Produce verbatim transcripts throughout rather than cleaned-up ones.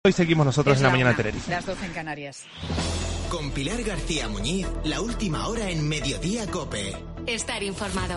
Hoy seguimos nosotros Es en la, la mañana una, de Tenerife. Las doce en Canarias. Con Pilar García Muñiz, la última hora en Mediodía COPE. Estar informado.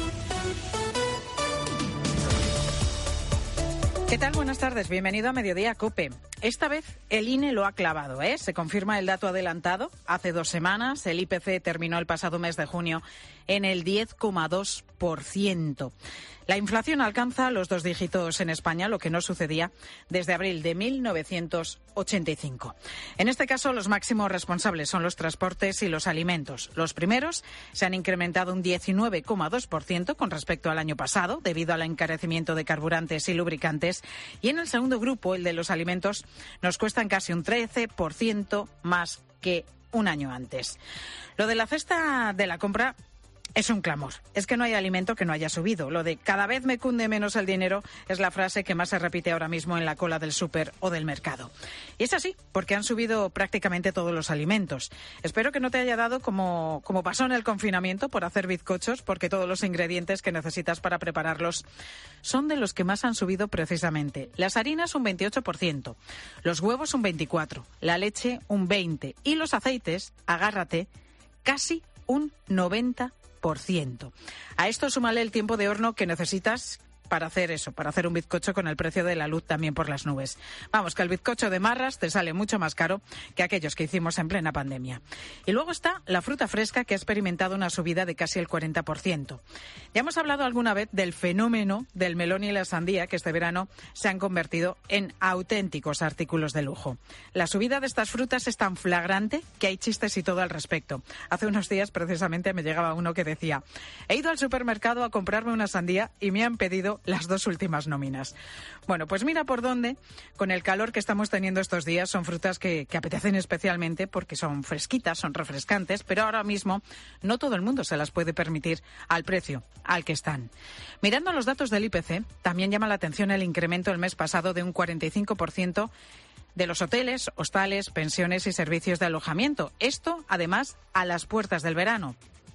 ¿Qué tal? Buenas tardes. Bienvenido a Mediodía COPE. Esta vez el I N E lo ha clavado, ¿eh? Se confirma el dato adelantado. Hace dos semanas el I P C terminó el pasado mes de junio en el diez coma dos por ciento. La inflación alcanza los dos dígitos en España, lo que no sucedía desde abril de mil novecientos ochenta y cinco. En este caso, los máximos responsables son los transportes y los alimentos. Los primeros se han incrementado un diecinueve coma dos por ciento con respecto al año pasado, debido al encarecimiento de carburantes y lubricantes. Y en el segundo grupo, el de los alimentos, nos cuestan casi un trece por ciento más que un año antes. Lo de la cesta de la compra es un clamor. Es que no hay alimento que no haya subido. Lo de cada vez me cunde menos el dinero es la frase que más se repite ahora mismo en la cola del súper o del mercado. Y es así, porque han subido prácticamente todos los alimentos. Espero que no te haya dado como, como pasó en el confinamiento por hacer bizcochos, porque todos los ingredientes que necesitas para prepararlos son de los que más han subido precisamente. Las harinas un veintiocho por ciento, los huevos un veinticuatro por ciento, la leche un veinte por ciento y los aceites, agárrate, casi un noventa por ciento. Por ciento. A esto súmale el tiempo de horno que necesitas para hacer eso, para hacer un bizcocho con el precio de la luz también por las nubes. Vamos, que el bizcocho de marras te sale mucho más caro que aquellos que hicimos en plena pandemia. Y luego está la fruta fresca, que ha experimentado una subida de casi el cuarenta por ciento. Ya hemos hablado alguna vez del fenómeno del melón y la sandía, que este verano se han convertido en auténticos artículos de lujo. La subida de estas frutas es tan flagrante que hay chistes y todo al respecto. Hace unos días precisamente me llegaba uno que decía: he ido al supermercado a comprarme una sandía y me han pedido las dos últimas nóminas. Bueno, pues mira por dónde, con el calor que estamos teniendo estos días, son frutas que, que apetecen especialmente porque son fresquitas, son refrescantes, pero ahora mismo no todo el mundo se las puede permitir al precio al que están. Mirando los datos del I P C, también llama la atención el incremento el mes pasado de un cuarenta y cinco por ciento de los hoteles, hostales, pensiones y servicios de alojamiento. Esto, además, a las puertas del verano.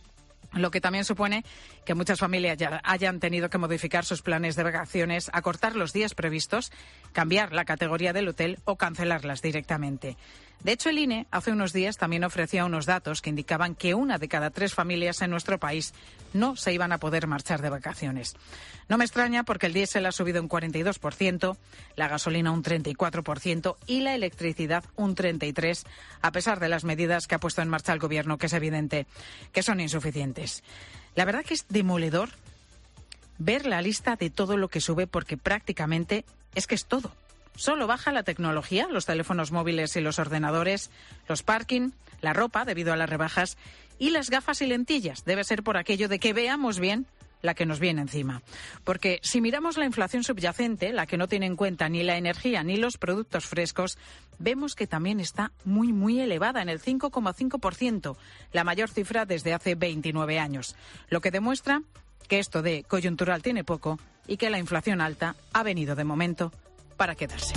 Lo que también supone que muchas familias ya hayan tenido que modificar sus planes de vacaciones, acortar los días previstos, cambiar la categoría del hotel o cancelarlas directamente. De hecho, el I N E hace unos días también ofrecía unos datos que indicaban que una de cada tres familias en nuestro país no se iban a poder marchar de vacaciones. No me extraña, porque el diésel ha subido un cuarenta y dos por ciento, la gasolina un treinta y cuatro por ciento y la electricidad un treinta y tres por ciento, a pesar de las medidas que ha puesto en marcha el Gobierno, que es evidente que son insuficientes. La verdad que es demoledor ver la lista de todo lo que sube, porque prácticamente es que es todo. Solo baja la tecnología, los teléfonos móviles y los ordenadores, los parking, la ropa debido a las rebajas y las gafas y lentillas. Debe ser por aquello de que veamos bien la que nos viene encima. Porque si miramos la inflación subyacente, la que no tiene en cuenta ni la energía ni los productos frescos, vemos que también está muy, muy elevada, en el cinco coma cinco por ciento, la mayor cifra desde hace veintinueve años. Lo que demuestra que esto de coyuntural tiene poco y que la inflación alta ha venido de momento para quedarse.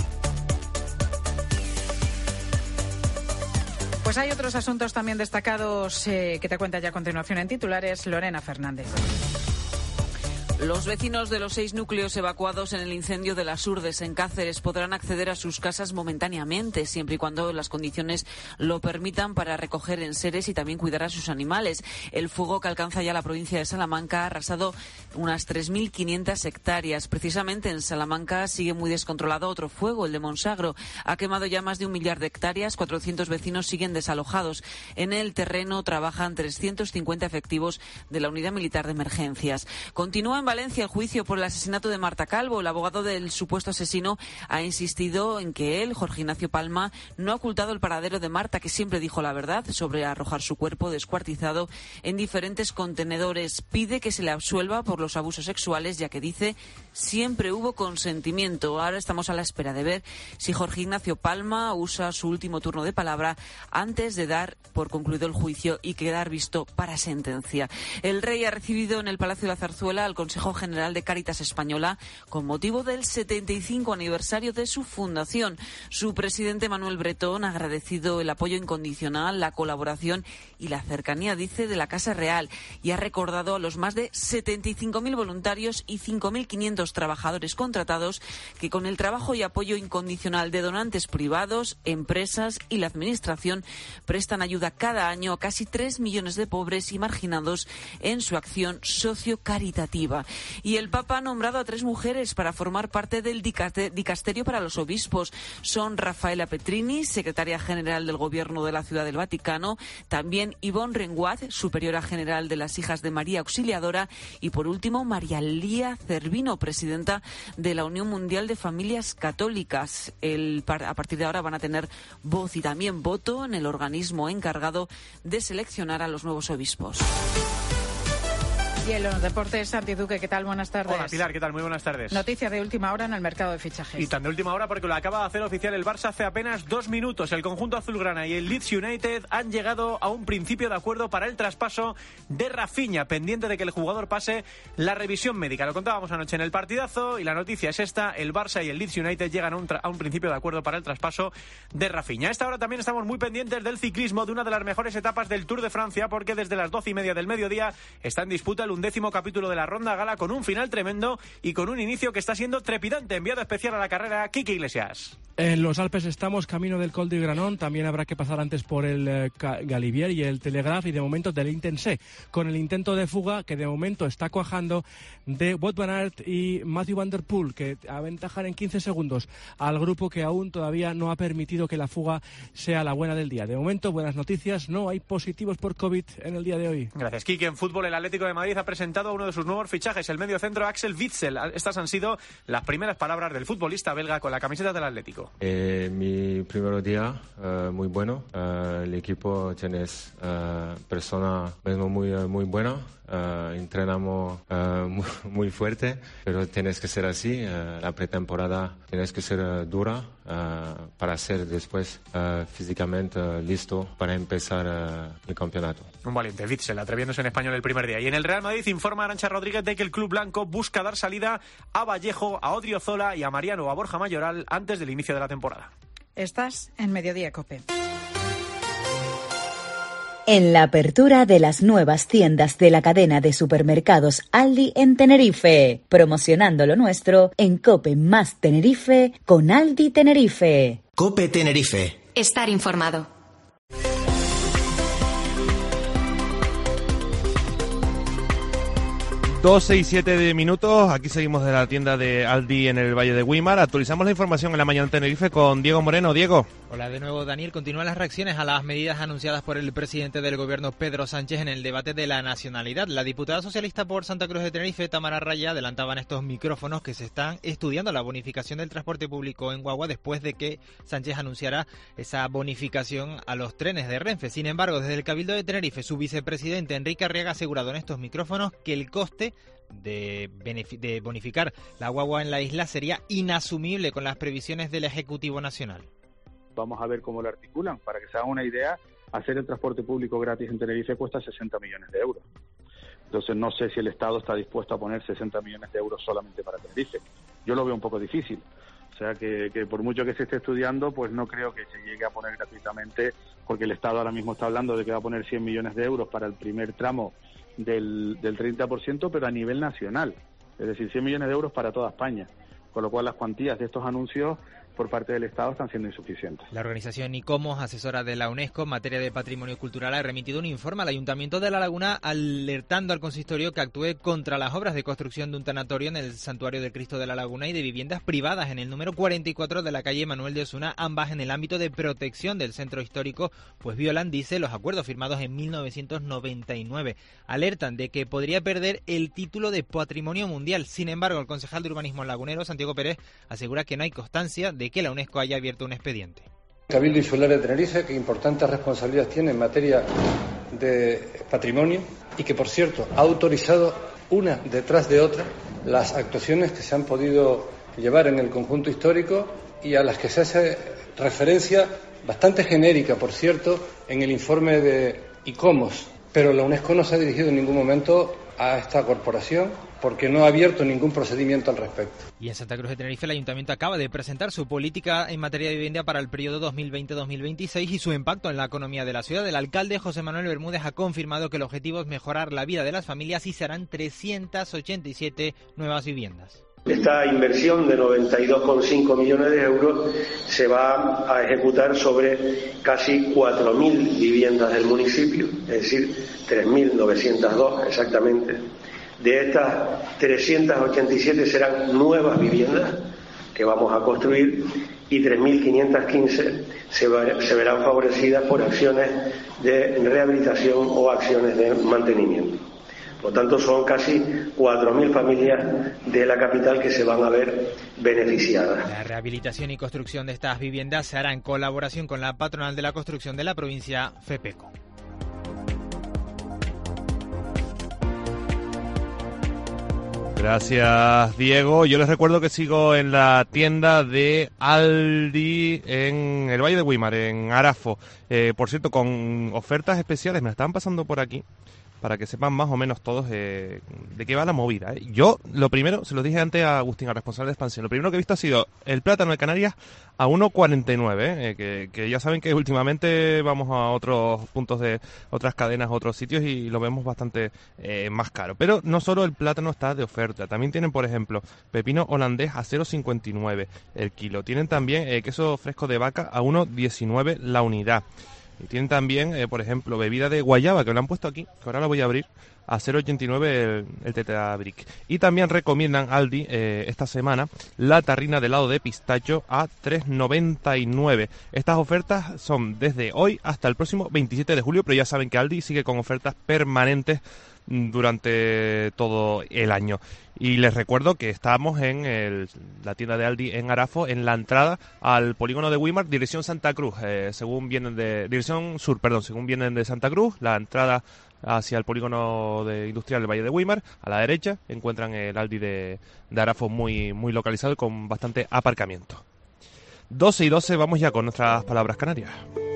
Pues hay otros asuntos también destacados eh, que te cuenta ya a continuación en titulares Lorena Fernández. Los vecinos de los seis núcleos evacuados en el incendio de las Urdes en Cáceres podrán acceder a sus casas momentáneamente, siempre y cuando las condiciones lo permitan, para recoger enseres y también cuidar a sus animales. El fuego, que alcanza ya la provincia de Salamanca, ha arrasado unas tres mil quinientas hectáreas. Precisamente en Salamanca sigue muy descontrolado otro fuego, el de Monsagro. Ha quemado ya más de un millar de hectáreas, cuatrocientos vecinos siguen desalojados. En el terreno trabajan trescientos cincuenta efectivos de la Unidad Militar de Emergencias. Continúa en Valencia el juicio por el asesinato de Marta Calvo. El abogado del supuesto asesino ha insistido en que él, Jorge Ignacio Palma, no ha ocultado el paradero de Marta, que siempre dijo la verdad sobre arrojar su cuerpo descuartizado en diferentes contenedores. Pide que se le absuelva por los abusos sexuales, ya que dice siempre hubo consentimiento. Ahora estamos a la espera de ver si Jorge Ignacio Palma usa su último turno de palabra antes de dar por concluido el juicio y quedar visto para sentencia. El rey ha recibido en el Palacio de la Zarzuela al consejero Consejo General de Cáritas Española con motivo del setenta y cinco aniversario de su fundación. Su presidente Manuel Bretón ha agradecido el apoyo incondicional, la colaboración y la cercanía, dice, de la Casa Real y ha recordado a los más de setenta y cinco mil voluntarios y cinco mil quinientos trabajadores contratados que con el trabajo y apoyo incondicional de donantes privados, empresas y la Administración prestan ayuda cada año a casi tres millones de pobres y marginados en su acción socio-caritativa. Y el Papa ha nombrado a tres mujeres para formar parte del dicasterio para los obispos. Son Rafaela Petrini, secretaria general del Gobierno de la Ciudad del Vaticano, también Yvonne Renouard, superiora general de las Hijas de María Auxiliadora, y por último María Lía Cervino, presidenta de la Unión Mundial de Familias Católicas. El, a partir de ahora van a tener voz y también voto en el organismo encargado de seleccionar a los nuevos obispos. Y en los deportes, Santi Duque, ¿qué tal? Buenas tardes. Hola, Pilar, ¿qué tal? Muy buenas tardes. Noticia de última hora en el mercado de fichajes. Y tan de última hora porque lo acaba de hacer oficial el Barça hace apenas dos minutos. El conjunto azulgrana y el Leeds United han llegado a un principio de acuerdo para el traspaso de Rafinha, pendiente de que el jugador pase la revisión médica. Lo contábamos anoche en el partidazo y la noticia es esta: el Barça y el Leeds United llegan a un, tra- a un principio de acuerdo para el traspaso de Rafinha. A esta hora también estamos muy pendientes del ciclismo, de una de las mejores etapas del Tour de Francia, porque desde las doce y media del mediodía está en disputa el undécimo capítulo de la Ronda Gala, con un final tremendo y con un inicio que está siendo trepidante. Enviado especial a la carrera, Quique Iglesias. En los Alpes estamos camino del Col de Granon, también habrá que pasar antes por el eh, Galibier y el Telegraph, y de momento del Intense, con el intento de fuga que de momento está cuajando de Wout van Aert y Matthew van der Poel, que aventajan en quince segundos al grupo que aún todavía no ha permitido que la fuga sea la buena del día. De momento, buenas noticias, no hay positivos por COVID en el día de hoy. Gracias, Quique. En fútbol, el Atlético de Madrid ha presentado a uno de sus nuevos fichajes, el mediocentro Axel Witsel. Estas han sido las primeras palabras del futbolista belga con la camiseta del Atlético. Eh, mi primer día uh, muy bueno. Uh, el equipo tiene uh, personas muy, muy buenas. Uh, entrenamos uh, muy, muy fuerte, pero tienes que ser así. Uh, la pretemporada tienes que ser uh, dura uh, para ser después uh, físicamente uh, listo para empezar uh, el campeonato. Un valiente Witsel, atreviéndose en español el primer día. Y en el Real Madrid informa Arantxa Rodríguez de que el club blanco busca dar salida a Vallejo, a Odriozola y a Mariano o a Borja Mayoral antes del inicio de la temporada. Estás en Mediodía COPE. En la apertura de las nuevas tiendas de la cadena de supermercados Aldi en Tenerife, promocionando lo nuestro en COPE más Tenerife con Aldi Tenerife. COPE Tenerife. Estar informado. doce y siete de minutos, aquí seguimos de la tienda de Aldi en el Valle de Güímar. Actualizamos la información en la mañana en Tenerife con Diego Moreno. Diego. Hola de nuevo, Daniel. Continúan las reacciones a las medidas anunciadas por el presidente del gobierno, Pedro Sánchez, en el debate de la nacionalidad. La diputada socialista por Santa Cruz de Tenerife, Tamara Raya, adelantaba en estos micrófonos que se están estudiando la bonificación del transporte público en guagua después de que Sánchez anunciara esa bonificación a los trenes de Renfe. Sin embargo, desde el Cabildo de Tenerife, su vicepresidente Enrique Arriaga ha asegurado en estos micrófonos que el coste De, de bonificar la guagua en la isla sería inasumible con las previsiones del Ejecutivo Nacional. Vamos a ver cómo lo articulan. Para que se hagan una idea, hacer el transporte público gratis en Tenerife cuesta sesenta millones de euros. Entonces no sé si el Estado está dispuesto a poner sesenta millones de euros solamente para Tenerife. Yo lo veo un poco difícil. O sea que, que por mucho que se esté estudiando, pues no creo que se llegue a poner gratuitamente, porque el Estado ahora mismo está hablando de que va a poner cien millones de euros para el primer tramo Del, del treinta por ciento, pero a nivel nacional, es decir, cien millones de euros para toda España, con lo cual las cuantías de estos anuncios por parte del Estado están siendo insuficientes. La organización ICOMOS, asesora de la UNESCO en materia de patrimonio cultural, ha remitido un informe al Ayuntamiento de La Laguna alertando al consistorio que actúe contra las obras de construcción de un tanatorio en el Santuario del Cristo de La Laguna y de viviendas privadas en el número cuarenta y cuatro de la calle Manuel de Osuna, ambas en el ámbito de protección del centro histórico, pues violan, dice, los acuerdos firmados en mil novecientos noventa y nueve. Alertan de que podría perder el título de Patrimonio Mundial. Sin embargo, el concejal de Urbanismo lagunero, Santiago Pérez, asegura que no hay constancia de que la UNESCO haya abierto un expediente. Cabildo Insular de Tenerife, que importantes responsabilidades tiene en materia de patrimonio y que, por cierto, ha autorizado una detrás de otra las actuaciones que se han podido llevar en el conjunto histórico y a las que se hace referencia bastante genérica, por cierto, en el informe de ICOMOS. Pero la UNESCO no se ha dirigido en ningún momento a esta corporación porque no ha abierto ningún procedimiento al respecto. Y en Santa Cruz de Tenerife el Ayuntamiento acaba de presentar su política en materia de vivienda para el periodo dos mil veinte dos mil veintiséis y su impacto en la economía de la ciudad. El alcalde José Manuel Bermúdez ha confirmado que el objetivo es mejorar la vida de las familias y serán trescientas ochenta y siete nuevas viviendas. Esta inversión de noventa y dos coma cinco millones de euros se va a ejecutar sobre casi cuatro mil viviendas del municipio, es decir, tres mil novecientos dos exactamente. De estas trescientas ochenta y siete serán nuevas viviendas que vamos a construir y tres mil quinientas quince se, ver, se verán favorecidas por acciones de rehabilitación o acciones de mantenimiento. Por tanto, son casi cuatro mil familias de la capital que se van a ver beneficiadas. La rehabilitación y construcción de estas viviendas se hará en colaboración con la patronal de la construcción de la provincia, FEPECO. Gracias, Diego. Yo les recuerdo que sigo en la tienda de Aldi en el Valle de Güímar, en Arafo. Eh, por cierto, con ofertas especiales, me la están pasando por aquí, para que sepan más o menos todos eh, de qué va la movida. ¿eh? Yo, lo primero, se lo dije antes a Agustín, al responsable de expansión, lo primero que he visto ha sido el plátano de Canarias a uno cuarenta y nueve, eh, que, que ya saben que últimamente vamos a otros puntos de otras cadenas, otros sitios y lo vemos bastante eh, más caro. Pero no solo el plátano está de oferta, también tienen, por ejemplo, pepino holandés a cero cincuenta y nueve el kilo. Tienen también eh, queso fresco de vaca a uno diecinueve la unidad. Y tienen también, eh, por ejemplo, bebida de guayaba, que lo han puesto aquí, que ahora la voy a abrir, a cero ochenta y nueve el, el Tetrabric. Y también recomiendan Aldi eh, esta semana la tarrina de helado de pistacho a tres noventa y nueve. Estas ofertas son desde hoy hasta el próximo veintisiete de julio, pero ya saben que Aldi sigue con ofertas permanentes durante todo el año. Y les recuerdo que estamos en el, la tienda de Aldi en Arafo, en la entrada al polígono de Güímar, dirección Santa Cruz, eh, según vienen de dirección sur, perdón, según vienen de Santa Cruz, la entrada hacia el polígono de industrial del Valle de Güímar, a la derecha encuentran el Aldi de, de Arafo muy, muy localizado y con bastante aparcamiento. doce y doce, vamos ya con nuestras palabras canarias.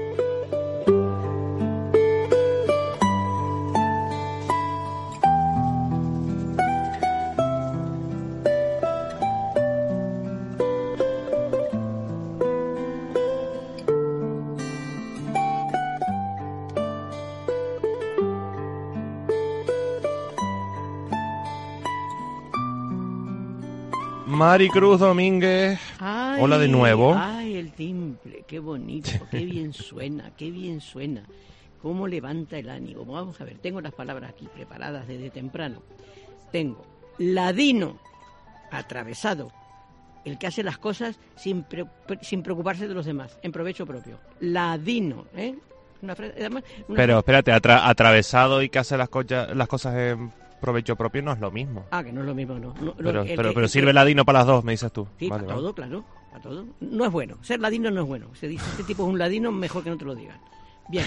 Maricruz Domínguez, ay, hola de nuevo. Ay, el timbre, qué bonito, qué bien suena, qué bien suena. Cómo levanta el ánimo. Vamos a ver, tengo las palabras aquí preparadas desde temprano. Tengo ladino, atravesado, el que hace las cosas sin, pre, sin preocuparse de los demás, en provecho propio. Ladino, ¿eh? Una frase, además, una Pero frase. espérate, atra atravesado y que hace las, cocha, las cosas en provecho propio no es lo mismo. Ah, que no es lo mismo, no. no pero lo, el, pero, el, pero el, sirve el, ladino para las dos, me dices tú. Sí, vale, para vale. todo, claro, para todo. No es bueno, ser ladino no es bueno. Se dice, este tipo es un ladino, mejor que no te lo digan. Bien.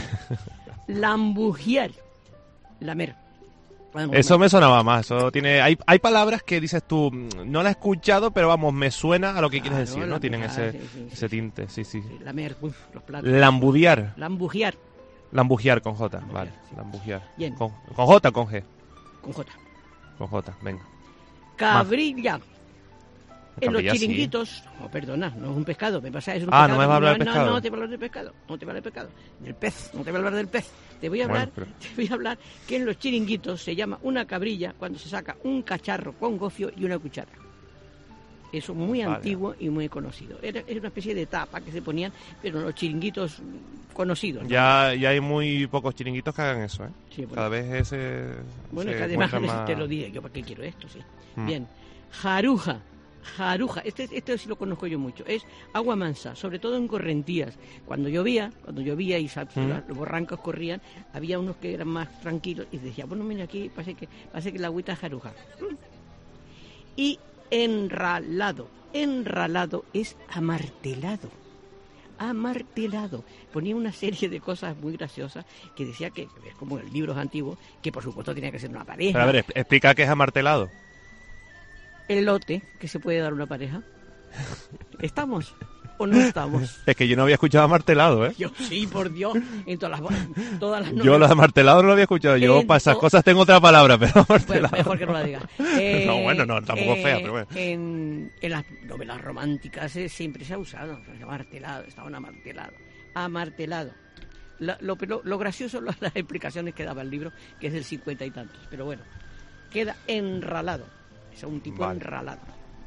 Lambugiar, lamer. Eso me sonaba más. Eso tiene, hay, hay palabras que dices tú, no la he escuchado, pero vamos, me suena a lo que Claro, quieres decir, ¿no? Tienen ese, sí, sí, ese tinte, sí, sí. Sí, lamer, uf, los platos. Lambudiar. Lambugiar. Lambugiar con J, Lambugiar, vale. sí. Lambugiar. Bien. Con, con J o con G. Con J. Con J, venga. Cabrilla. En los Cabrilla, sí. chiringuitos, no, perdona, no es un pescado, me pasa, es un Ah, pescado. ¿no me vas a hablar del no, pescado? No, no te voy a hablar del pescado, no te voy a hablar del pescado, del pez, no te voy a hablar del pez. Te voy a hablar, Bueno, pero- te voy a hablar que en los chiringuitos se llama una cabrilla cuando se saca un cacharro con gofio y una cuchara. Eso es muy Vale. antiguo y muy conocido. Era, era una especie de tapa que se ponían, pero en los chiringuitos conocidos, ¿no? Ya, ya hay muy pocos chiringuitos que hagan eso, ¿eh? Sí, bueno. Cada vez ese... Bueno, se es que además muestra más- te lo diré yo, ¿para qué quiero esto? Sí. Mm. Bien. Jaruja. Jaruja. Este, este sí lo conozco yo mucho. Es agua mansa, sobre todo en correntías. Cuando llovía, cuando llovía y ¿sabes? Mm. los borrancos corrían, había unos que eran más tranquilos y decía, bueno, mira aquí, parece que, parece que la agüita es jaruja. Mm. Y enralado. Enralado es amartelado. Amartelado. Ponía una serie de cosas muy graciosas que decía que, es como en libros antiguos, que por supuesto tenía que ser una pareja. Pero a ver, explica qué es amartelado. El lote que se puede dar una pareja. ¿Estamos? o no estamos? Es que yo no había escuchado Amartelado, ¿eh? Yo sí, por Dios, en todas las, todas las Yo lo de Amartelado no lo había escuchado. Yo En para esas to- cosas tengo otra palabra, pero Bueno, Amartelado. mejor que no la digas. Eh, No, bueno, no, tampoco eh, fea, pero bueno. En, en las novelas románticas eh, siempre se ha usado. Amartelado, estaban amartelados. Amartelado. La- lo, lo, lo gracioso son las, las explicaciones que daba el libro, que es del cincuenta y tantos. Pero bueno, queda enralado. Es un tipo Vale. enralado.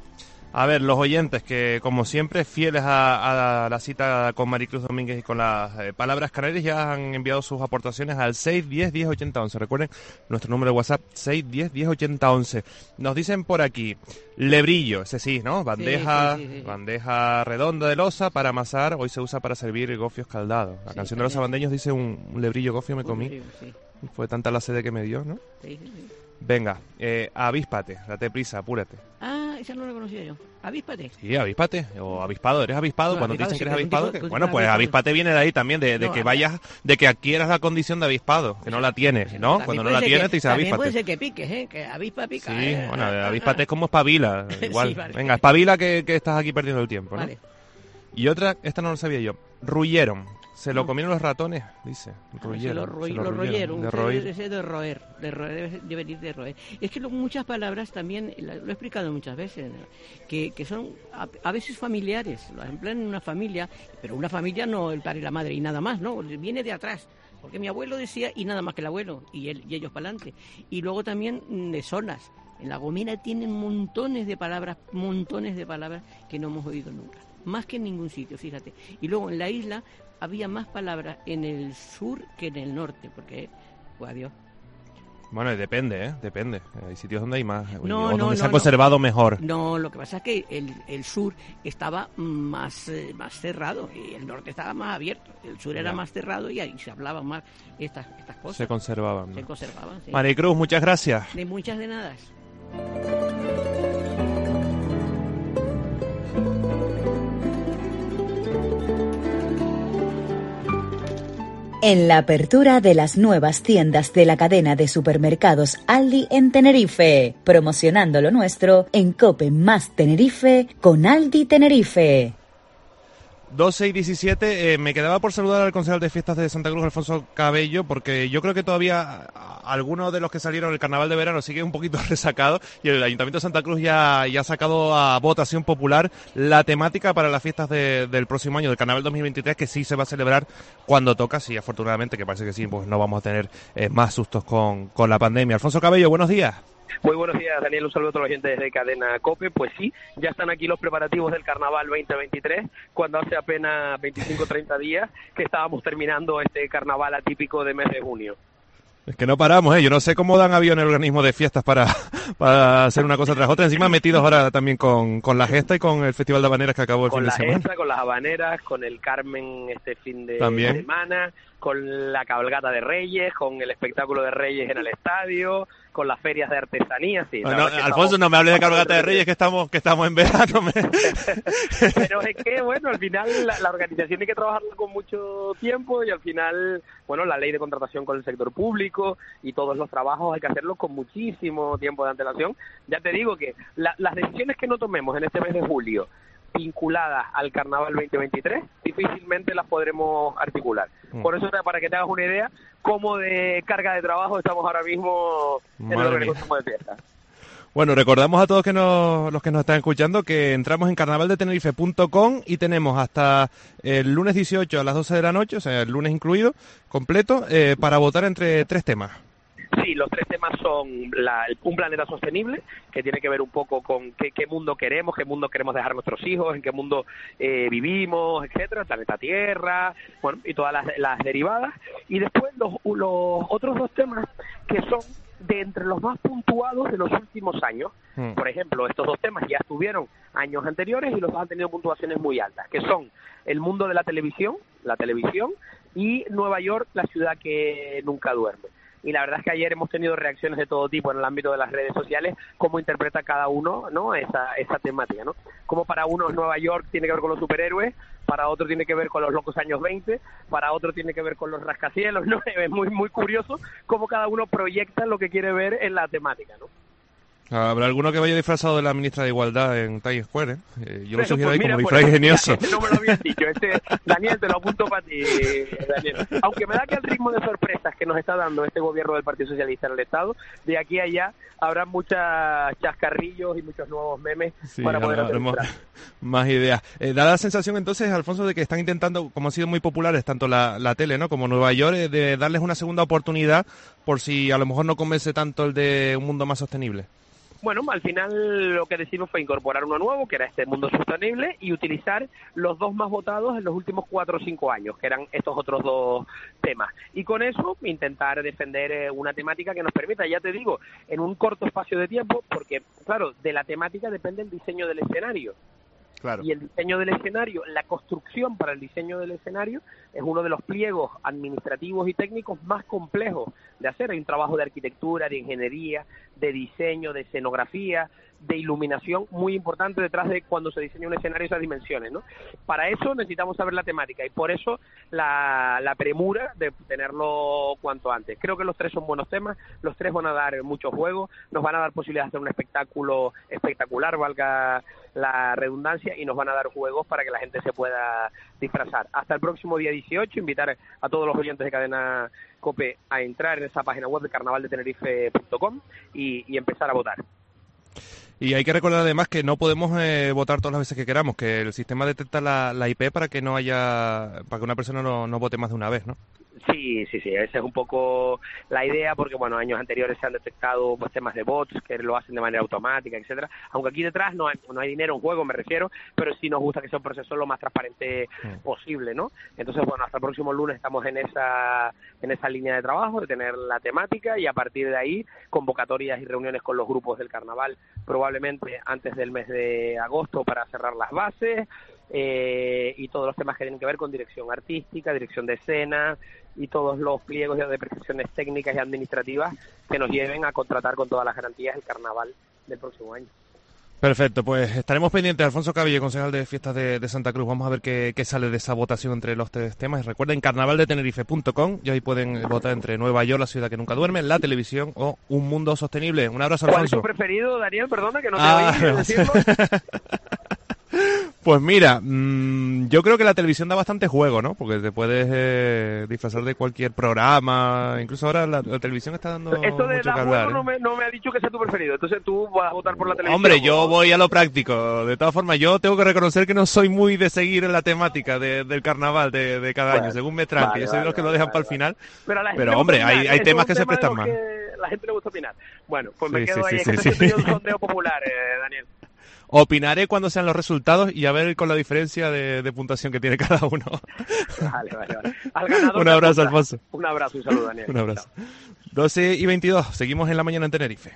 A ver, los oyentes que, como siempre, fieles a, a la cita con Maricruz Domínguez y con las eh, palabras canarias, ya han enviado sus aportaciones al seis diez diez ochenta once. Recuerden, nuestro número de WhatsApp, seis diez diez ochenta once. Nos dicen por aquí, lebrillo, ese sí, ¿no? Bandeja, sí, sí, sí. bandeja redonda de losa para amasar, hoy se usa para servir gofio escaldado. La Sí, canción de los también. sabandeños dice un, un lebrillo gofio me Un comí. libro, sí. Fue tanta la sede que me dio, ¿no? Sí, sí, sí. Venga, eh, avíspate, date prisa, apúrate. Ah, esa no la conocía yo. Avíspate. Sí, avíspate, o avispado, ¿eres avispado? No, Cuando te avispado, dicen que sí, eres cultivo- avispado, que- cultivo bueno, pues avispado. avíspate viene de ahí también, de, de No, que a- vayas, de que adquieras la condición de avispado, que no la tienes, ¿no? También Cuando no puede la ser tienes que- te dice También puede avíspate. ser que piques, ¿eh? Que avispa pica. Sí, ¿eh? bueno, Ah, ah, avíspate ah. es como espabila, igual. Sí, vale. Venga, espabila que, que estás aquí perdiendo el tiempo, ¿no? Vale. Y otra, esta no lo sabía yo, ruyeron. Se lo No. comieron los ratones, dice. Se Ruyeron. lo, ro- se lo lo royeron, De usted roer. debe de roer, de roer, debe de venir de roer. Es que lo- muchas palabras también, la- lo he explicado muchas veces, ¿no? que, que son a, a veces familiares, lo emplean en una familia, pero una familia no el padre y la madre y nada más, ¿no? Viene de atrás. Porque mi abuelo decía, y nada más que el abuelo, y, él, y ellos para adelante. Y luego también mm, de zonas. En La Gomera tienen montones de palabras, montones de palabras que no hemos oído nunca. Más que en ningún sitio, fíjate. Y luego en la isla había más palabras en el sur que en el norte, porque, pues adiós. Bueno, depende, ¿eh? Depende. Hay sitios donde hay más, No, o no, donde se no, ha no. conservado mejor. No, lo que pasa es que el, el sur estaba más, eh, más cerrado y el norte estaba más abierto. El sur era Ya. más cerrado y ahí se hablaban más estas, estas cosas. Se conservaban. Se ¿no? conservaban, sí. Maricruz, muchas gracias. De muchas de nada. En la apertura de las nuevas tiendas de la cadena de supermercados Aldi en Tenerife, promocionando lo nuestro en Cope más Tenerife con Aldi Tenerife. doce y diecisiete, eh, me quedaba por saludar al concejal de fiestas de Santa Cruz, Alfonso Cabello, porque yo creo que todavía algunos de los que salieron el carnaval de verano siguen un poquito resacados y el Ayuntamiento de Santa Cruz ya, ya ha sacado a votación popular la temática para las fiestas de- del próximo año, del carnaval dos mil veintitrés, que sí se va a celebrar cuando toca, sí, afortunadamente, que parece que sí, pues no vamos a tener eh, más sustos con, con la pandemia. Alfonso Cabello, buenos días. Muy buenos días, Daniel. Un saludo a todos los oyentes de Cadena COPE. Pues sí, ya están aquí los preparativos del Carnaval veinte veintitrés, cuando hace apenas veinticinco o treinta días que estábamos terminando este carnaval atípico de mes de junio. Es que no paramos, ¿eh? Yo no sé cómo dan avión el organismo de fiestas para, para hacer una cosa tras otra. Encima metidos ahora también con, con la gesta y con el Festival de Habaneras que acabó el Con fin la de semana. gesta, con las habaneras, con el Carmen este fin de También. semana, con la cabalgata de Reyes, con el espectáculo de Reyes en el estadio, con las ferias de artesanía. Sí, la No, verdad es que Alfonso, estamos no me hables de bastante cabalgata de Reyes, que estamos, que estamos en verano. me- Pero es que, bueno, al final la, la organización hay que trabajarla con mucho tiempo y al final, bueno, la ley de contratación con el sector público y todos los trabajos hay que hacerlos con muchísimo tiempo de antelación. Ya te digo que la- las decisiones que no tomemos en este mes de julio vinculadas al Carnaval veinte veintitrés difícilmente las podremos articular. Mm. Por eso, para que te hagas una idea, cómo de carga de trabajo estamos ahora mismo en Madre el mía. organismo de fiestas. Bueno, recordamos a todos que nos, los que nos están escuchando que entramos en carnaval de tenerife punto com y tenemos hasta el lunes dieciocho a las doce de la noche, o sea, el lunes incluido, completo, eh, para votar entre tres temas. Sí, los tres temas son la- un planeta sostenible, que tiene que ver un poco con qué, qué mundo queremos, qué mundo queremos dejar a nuestros hijos, en qué mundo eh, vivimos, etcétera, el planeta Tierra, bueno, y todas las, las derivadas. Y después los, los otros dos temas que son de entre los más puntuados de los últimos años. Mm. Por ejemplo, estos dos temas ya estuvieron años anteriores y los dos han tenido puntuaciones muy altas, que son el mundo de la televisión, la televisión, y Nueva York, la ciudad que nunca duerme. Y la verdad es que ayer hemos tenido reacciones de todo tipo en el ámbito de las redes sociales, cómo interpreta cada uno, ¿no?, esa, esa temática, ¿no? Como para unos Nueva York tiene que ver con los superhéroes, para otro tiene que ver con los locos años veinte, para otro tiene que ver con los rascacielos, ¿no? Es muy, muy curioso cómo cada uno proyecta lo que quiere ver en la temática, ¿no? Habrá alguno que vaya disfrazado de la ministra de Igualdad en Times Square, ¿eh? Eh, yo lo Pero, sugiero pues ahí mira, como por disfraz eso, ingenioso. mira, no me lo habías dicho. Este, Daniel, te lo apunto para ti, Daniel. Aunque me da que el ritmo de sorpresas que nos está dando este gobierno del Partido Socialista en el Estado, de aquí a allá habrá muchos chascarrillos y muchos nuevos memes Sí, para poder hacer haremos un plan. más ideas. Eh, da la sensación entonces, Alfonso, de que están intentando, como han sido muy populares tanto la, la tele, ¿no?, como Nueva York, eh, de darles una segunda oportunidad por si a lo mejor no convence tanto el de un mundo más sostenible. Bueno, al final lo que decidimos fue incorporar uno nuevo, que era este mundo sostenible, y utilizar los dos más votados en los últimos cuatro o cinco años, que eran estos otros dos temas. Y con eso intentar defender eh, una temática que nos permita, ya te digo, en un corto espacio de tiempo, porque, claro, de la temática depende el diseño del escenario. Claro. Y el diseño del escenario, la construcción para el diseño del escenario es uno de los pliegos administrativos y técnicos más complejos de hacer. Hay un trabajo de arquitectura, de ingeniería, de diseño, de escenografía, de iluminación muy importante detrás de cuando se diseña un escenario esas dimensiones, ¿no? Para eso necesitamos saber la temática y por eso la, la premura de tenerlo cuanto antes. Creo que los tres son buenos temas, los tres van a dar mucho juego, nos van a dar posibilidad de hacer un espectáculo espectacular, valga la redundancia, y nos van a dar juegos para que la gente se pueda disfrazar. Hasta el próximo día dieciocho, invitar a todos los oyentes de Cadena COPE a entrar en esa página web de carnaval de tenerife punto com y, y empezar a votar. Y hay que recordar además que no podemos eh, votar todas las veces que queramos, que el sistema detecta la, la I P para que no haya, para que una persona no, no vote más de una vez, ¿no? Sí, sí, sí, esa es un poco la idea, porque bueno, años anteriores se han detectado pues, temas de bots que lo hacen de manera automática, etcétera. Aunque aquí detrás no hay, no hay dinero en juego, me refiero, pero sí nos gusta que sea un proceso lo más transparente mm. posible, ¿no? Entonces, bueno, hasta el próximo lunes estamos en esa en esa línea de trabajo, de tener la temática y a partir de ahí convocatorias y reuniones con los grupos del carnaval, probablemente antes del mes de agosto para cerrar las bases. Eh, y todos los temas que tienen que ver con dirección artística, dirección de escena y todos los pliegos de prescripciones técnicas y administrativas que nos lleven a contratar con todas las garantías el carnaval del próximo año. Perfecto, pues estaremos pendientes. Alfonso Cabello, concejal de Fiestas de, de Santa Cruz. Vamos a ver qué, qué sale de esa votación entre los tres temas. Recuerden, carnaval de tenerife punto com y ahí pueden votar entre Nueva York, la ciudad que nunca duerme, la televisión o un mundo sostenible. Un abrazo, Alfonso. ¿Cuál es tu preferido, Daniel? Perdona, que no te ah, oí decirlo. Pues mira, mmm, yo creo que la televisión da bastante juego, ¿no? Porque te puedes eh, disfrazar de cualquier programa, incluso ahora la, la televisión está dando Esto de mucho que da hablar. juego no, me, no me ha dicho que sea tu preferido, entonces tú vas a votar por la televisión. Hombre, yo voy a lo práctico. De todas formas, yo tengo que reconocer que no soy muy de seguir en la temática de, del carnaval de, de cada bueno, año, según me tranque. Vale, yo soy de los que vale, lo dejan vale, para el final. Pero, pero hombre, hay, hay temas que se prestan más. Que la gente le gusta opinar. Bueno, pues me sí, quedo sí, ahí, sí, es sí, que sí. sí. un sondeo popular, eh, Daniel. Opinaré cuando sean los resultados y a ver con la diferencia de, de puntuación que tiene cada uno. Vale, vale, vale. Al ganador un abrazo, Alfonso. Un abrazo, un saludo, Daniel. Un abrazo. Chao. doce y veintidós, seguimos en la mañana en Tenerife.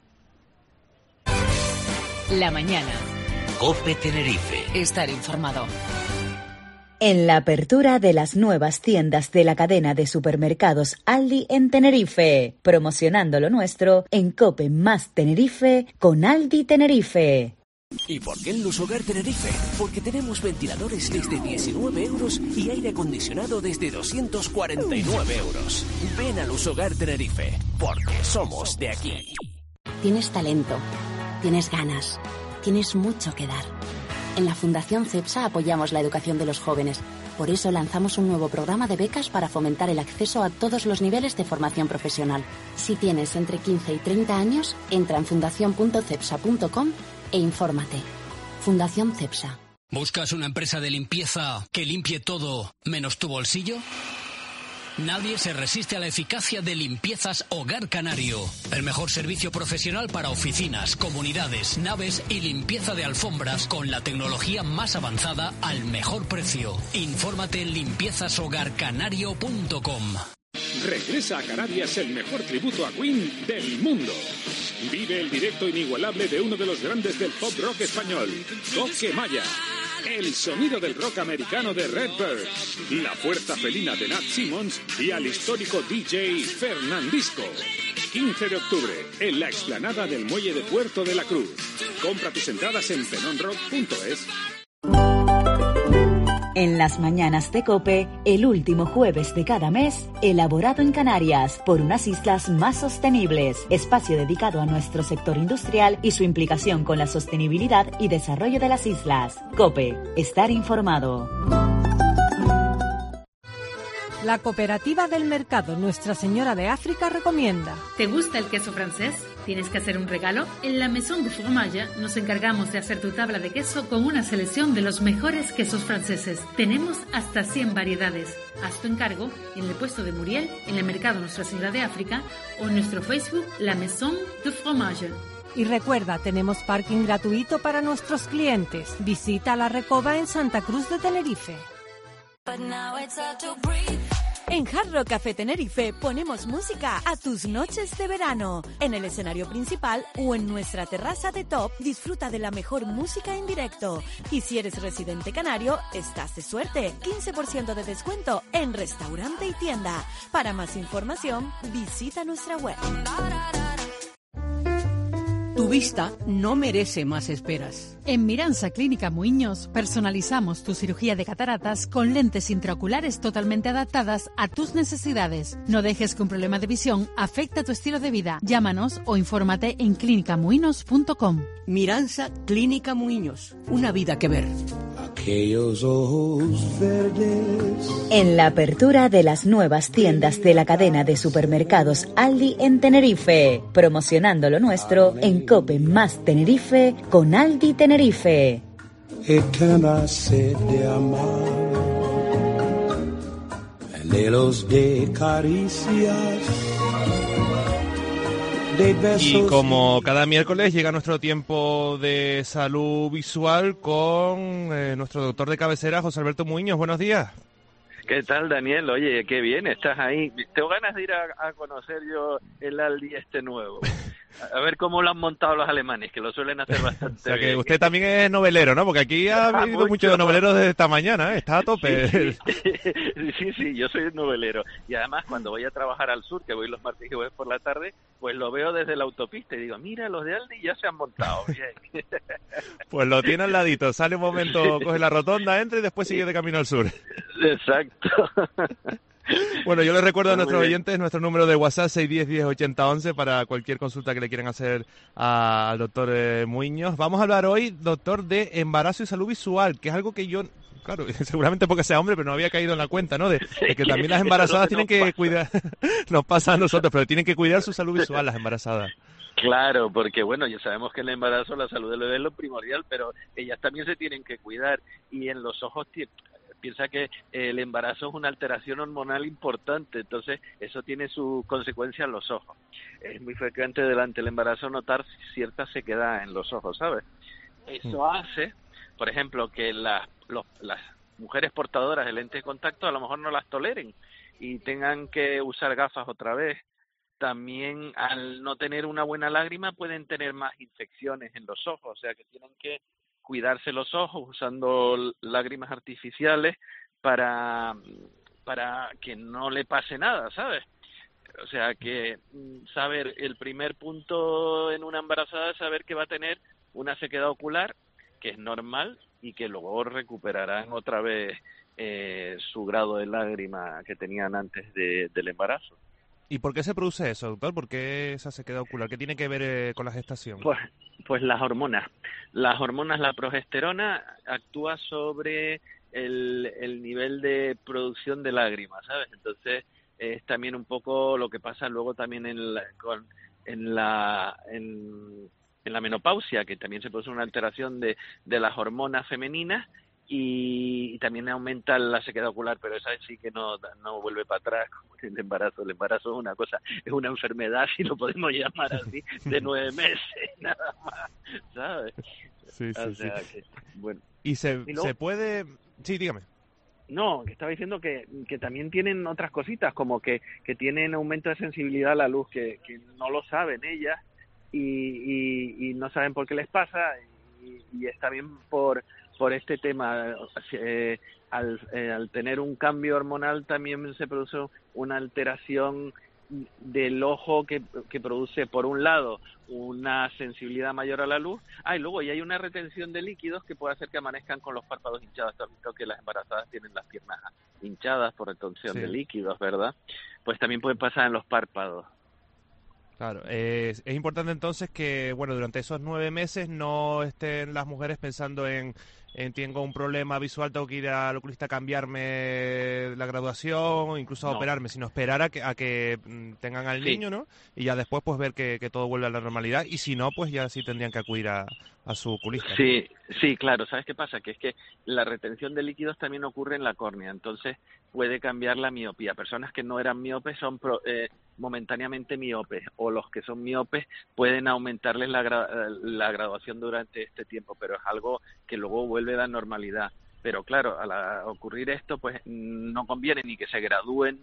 La mañana. COPE Tenerife. Estar informado. En la apertura de las nuevas tiendas de la cadena de supermercados Aldi en Tenerife, promocionando lo nuestro en COPE más Tenerife con Aldi Tenerife. ¿Y por qué en Luz Hogar Tenerife? Porque tenemos ventiladores desde diecinueve euros y aire acondicionado desde doscientos cuarenta y nueve euros. Ven a Luz Hogar Tenerife, porque somos de aquí. Tienes talento, tienes ganas, tienes mucho que dar. En la Fundación CEPSA apoyamos la educación de los jóvenes. Por eso lanzamos un nuevo programa de becas para fomentar el acceso a todos los niveles de formación profesional. Si tienes entre quince y treinta años, entra en fundación punto cepsa punto com e infórmate. Fundación CEPSA. ¿Buscas una empresa de limpieza que limpie todo menos tu bolsillo? Nadie se resiste a la eficacia de Limpiezas Hogar Canario. El mejor servicio profesional para oficinas, comunidades, naves y limpieza de alfombras con la tecnología más avanzada al mejor precio. Infórmate en limpiezas hogar canario punto com. Regresa a Canarias el mejor tributo a Queen del mundo. Vive el directo inigualable de uno de los grandes del pop rock español, Coque Maya. El sonido del rock americano de Redbird, la fuerza felina de Nat Simmons y al histórico D J Fernandisco. quince de octubre, en la explanada del Muelle de Puerto de la Cruz. Compra tus entradas en penonrock punto es. En las mañanas de COPE, el último jueves de cada mes, elaborado en Canarias por unas islas más sostenibles, espacio dedicado a nuestro sector industrial y su implicación con la sostenibilidad y desarrollo de las islas. COPE, estar informado. La Cooperativa del Mercado Nuestra Señora de África recomienda. ¿Te gusta el queso francés? ¿Tienes que hacer un regalo? En la Maison du Fromage nos encargamos de hacer tu tabla de queso con una selección de los mejores quesos franceses. Tenemos hasta cien variedades. Haz tu encargo en el puesto de Muriel, en el Mercado Nuestra Señora de África o en nuestro Facebook La Maison du Fromage. Y recuerda, tenemos parking gratuito para nuestros clientes. Visita La Recoba en Santa Cruz de Tenerife. En Hard Rock Café Tenerife ponemos música a tus noches de verano. En el escenario principal o en nuestra terraza de top, disfruta de la mejor música en directo. Y si eres residente canario, estás de suerte. quince por ciento de descuento en restaurante y tienda. Para más información, visita nuestra web. Tu vista no merece más esperas. En Miransa Clínica Muiños personalizamos tu cirugía de cataratas con lentes intraoculares totalmente adaptadas a tus necesidades. No dejes que un problema de visión afecte a tu estilo de vida. Llámanos o infórmate en clínica muinos punto com. Miransa Clínica Muiños, una vida que ver. Aquellos ojos verdes. En la apertura de las nuevas tiendas de la cadena de supermercados Aldi en Tenerife, promocionando lo nuestro en COPE más Tenerife con Aldi Tenerife. Eterna sed de amar, anhelos de caricias. Y como cada miércoles llega nuestro tiempo de salud visual con eh, nuestro doctor de cabecera, José Alberto Muiños. Buenos días. ¿Qué tal, Daniel? Oye, qué bien, estás ahí. Tengo ganas de ir a, a conocer yo el Aldi este nuevo. A ver cómo lo han montado los alemanes, que lo suelen hacer bastante O sea, que bien. usted también es novelero, ¿no? Porque aquí ha habido mucho, mucho de noveleros desde esta mañana, ¿eh? Está a tope. Sí sí. sí, sí, yo soy novelero. Y además, cuando voy a trabajar al sur, que voy los martes y jueves por la tarde, pues lo veo desde la autopista y digo, mira, los de Aldi ya se han montado. Bien. Pues lo tiene al ladito. Sale un momento, coge la rotonda, entra y después sigue de camino al sur. Exacto. Bueno, yo les recuerdo a nuestros oyentes nuestro número de WhatsApp seis uno cero, diez, ochenta, once para cualquier consulta que le quieran hacer a, al doctor eh, Muiños. Vamos a hablar hoy, doctor, de embarazo y salud visual, que es algo que yo, claro, seguramente porque sea hombre, pero no había caído en la cuenta, ¿no? De, de que también las embarazadas tienen que cuidar, nos pasa a nosotros, pero tienen que cuidar su salud visual las embarazadas. Claro, porque bueno, ya sabemos que en el embarazo la salud del bebé es lo primordial, pero ellas también se tienen que cuidar y en los ojos tienen... Piensa que el embarazo es una alteración hormonal importante, entonces eso tiene su consecuencia en los ojos. Es muy frecuente durante el embarazo notar cierta sequedad en los ojos, ¿sabes? Eso hace, por ejemplo, que las, los, las mujeres portadoras de lentes de contacto a lo mejor no las toleren y tengan que usar gafas otra vez. También al no tener una buena lágrima pueden tener más infecciones en los ojos, o sea que tienen que cuidarse los ojos usando lágrimas artificiales para, para que no le pase nada, ¿sabes? O sea que saber, el primer punto en una embarazada es saber que va a tener una sequedad ocular, que es normal, y que luego recuperarán otra vez eh, su grado de lágrima que tenían antes de, del embarazo. ¿Y por qué se produce eso, doctor? ¿Por qué esa sequedad ocular? ¿Qué tiene que ver eh, con la gestación? Pues, pues las hormonas. Las hormonas, la progesterona actúa sobre el, el nivel de producción de lágrimas, ¿sabes? Entonces es también un poco lo que pasa luego también en la, con, en la en, en la menopausia, que también se produce una alteración de, de las hormonas femeninas. Y, y también aumenta la sequedad ocular, pero esa sí que no, no vuelve para atrás como el embarazo. El embarazo es una cosa, es una enfermedad, si lo podemos llamar así, de nueve meses, nada más, ¿sabes? Sí, sí, o sea, sí. Que, bueno. ¿Y se, y luego, se puede...? Sí, dígame. No, que estaba diciendo que, que también tienen otras cositas, como que, que tienen aumento de sensibilidad a la luz, que, que no lo saben ellas y, y, y no saben por qué les pasa, y, y está bien por... por este tema, eh, al, eh, al tener un cambio hormonal también se produce una alteración del ojo que, que produce, por un lado, una sensibilidad mayor a la luz. Ah, y luego y hay una retención de líquidos que puede hacer que amanezcan con los párpados hinchados. ¿Tú has visto que las embarazadas tienen las piernas hinchadas por retención Sí. de líquidos, verdad? Pues también puede pasar en los párpados. Claro, eh, es importante entonces que, bueno, durante esos nueve meses no estén las mujeres pensando en, en tengo un problema visual, tengo que ir al oculista a cambiarme la graduación, incluso a No. operarme, sino esperar a que, a que mm, tengan al Sí. niño, ¿no? Y ya después pues ver que, que todo vuelve a la normalidad, y si no, pues ya sí tendrían que acudir a, a su oculista. ¿no? Sí, sí, claro. ¿Sabes qué pasa? Que es que la retención de líquidos también ocurre en la córnea, entonces puede cambiar la miopía. Personas que no eran miopes son pro, eh, momentáneamente miopes, o los que son miopes pueden aumentarles la, gra la graduación durante este tiempo, pero es algo que luego vuelve a la normalidad. Pero claro, al a ocurrir esto, pues no conviene ni que se gradúen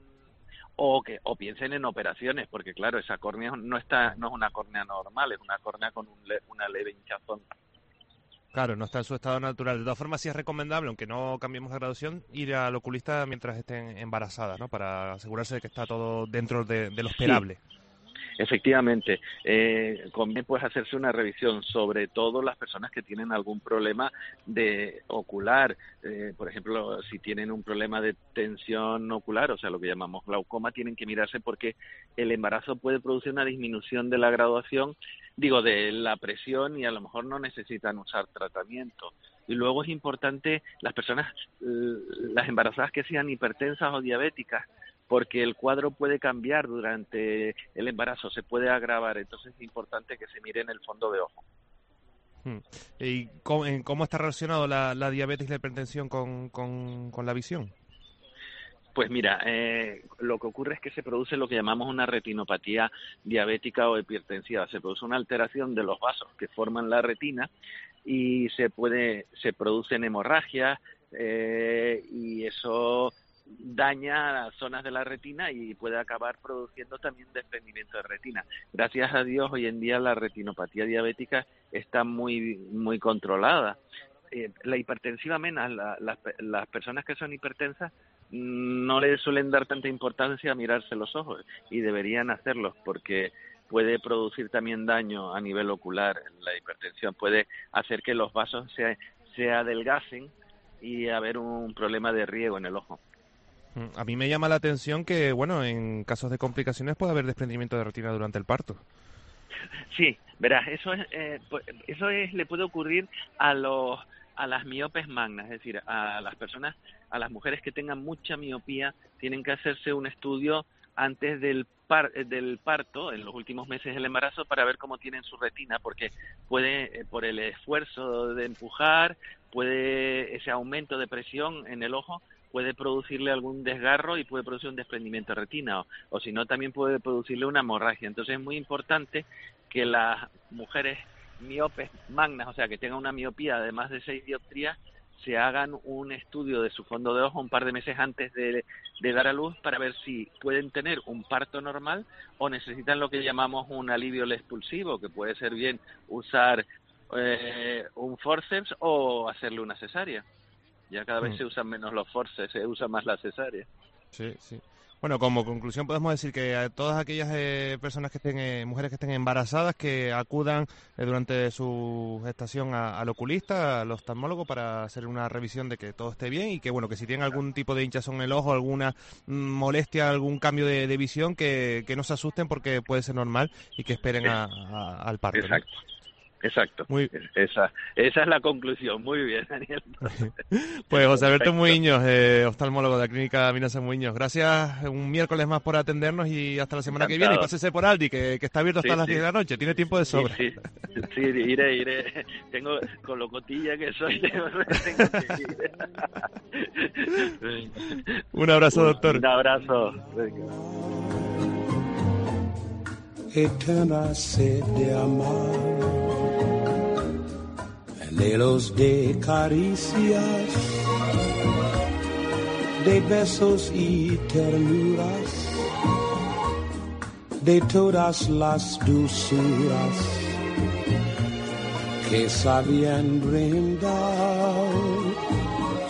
o que o piensen en operaciones, porque claro, esa córnea no está no es una córnea normal, es una córnea con un le una leve hinchazón. Claro, no está en su estado natural. De todas formas, sí es recomendable, aunque no cambiemos la graduación, ir al oculista mientras estén embarazadas, ¿no? Para asegurarse de que está todo dentro de, de lo esperable. Sí. Efectivamente, eh, conviene pues hacerse una revisión, sobre todo las personas que tienen algún problema de ocular, eh, por ejemplo, si tienen un problema de tensión ocular, o sea, lo que llamamos glaucoma, tienen que mirarse porque el embarazo puede producir una disminución de la graduación, digo, de la presión, y a lo mejor no necesitan usar tratamiento. Y luego es importante las personas, las embarazadas que sean hipertensas o diabéticas, porque el cuadro puede cambiar durante el embarazo, se puede agravar, entonces es importante que se mire en el fondo de ojo. ¿Y cómo, cómo está relacionado la, la diabetes y la hipertensión con, con, con la visión? Pues mira, eh, lo que ocurre es que se produce lo que llamamos una retinopatía diabética o hipertensiva. Se produce una alteración de los vasos que forman la retina y se puede se producen hemorragias eh, y eso daña las zonas de la retina y puede acabar produciendo también desprendimiento de retina. Gracias a Dios, hoy en día la retinopatía diabética está muy muy controlada. Eh, la hipertensiva menos, la, la, las personas que son hipertensas no le suelen dar tanta importancia a mirarse los ojos y deberían hacerlos porque puede producir también daño a nivel ocular. La hipertensión puede hacer que los vasos se, se adelgacen y haber un problema de riego en el ojo. A mí me llama la atención que, bueno, en casos de complicaciones puede haber desprendimiento de retina durante el parto. Sí, verás, eso es, eh, eso es, le puede ocurrir a los a las miopes magnas, es decir, a las personas, a las mujeres que tengan mucha miopía, tienen que hacerse un estudio antes del par, del parto, en los últimos meses del embarazo, para ver cómo tienen su retina, porque puede, eh, por el esfuerzo de empujar, puede ese aumento de presión en el ojo puede producirle algún desgarro y puede producir un desprendimiento de retina, o, o si no también puede producirle una hemorragia. Entonces es muy importante que las mujeres miopes magnas, o sea que tengan una miopía de más de seis dioptrías, se hagan un estudio de su fondo de ojo un par de meses antes de, de dar a luz para ver si pueden tener un parto normal o necesitan lo que llamamos un alivio expulsivo, que puede ser bien usar eh, un forceps o hacerle una cesárea. Ya cada vez mm. se usan menos los forceps, se usa más la cesárea. Sí, sí. Bueno, como conclusión podemos decir que a todas aquellas eh, personas que estén, eh, mujeres que estén embarazadas, que acudan eh, durante su gestación a, al oculista, al oftalmólogo, para hacer una revisión de que todo esté bien y que, bueno, que si tienen algún tipo de hinchazón en el ojo, alguna mm, molestia, algún cambio de, de visión, que, que no se asusten porque puede ser normal y que esperen a, a, al parto. Exacto. ¿No? Exacto, Muy... esa esa es la conclusión. Muy bien, Daniel. Pues José Alberto Muiños, eh, oftalmólogo de la clínica Minasa Muiños, gracias un miércoles más por atendernos y hasta la semana Encantado. que viene. Y pásese por Aldi, que, que está abierto hasta sí, las sí. diez de la noche, tiene tiempo de sobra. Sí, sí, sí, iré, iré. Tengo, con lo cotilla que soy, tengo, tengo que ir. Un abrazo, doctor. Un abrazo. Eterna sed de amar, anhelos de caricias, de besos y ternuras, de todas las dulzuras que sabían brindar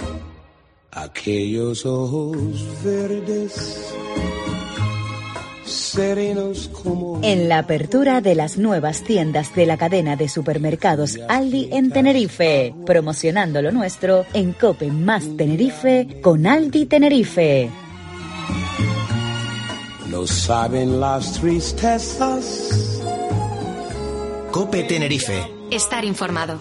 aquellos ojos verdes serenos como... En la apertura de las nuevas tiendas de la cadena de supermercados Aldi en Tenerife, promocionando lo nuestro en Cope Más Tenerife con Aldi Tenerife. No saben las tristezas. Cope Tenerife. Estar informado.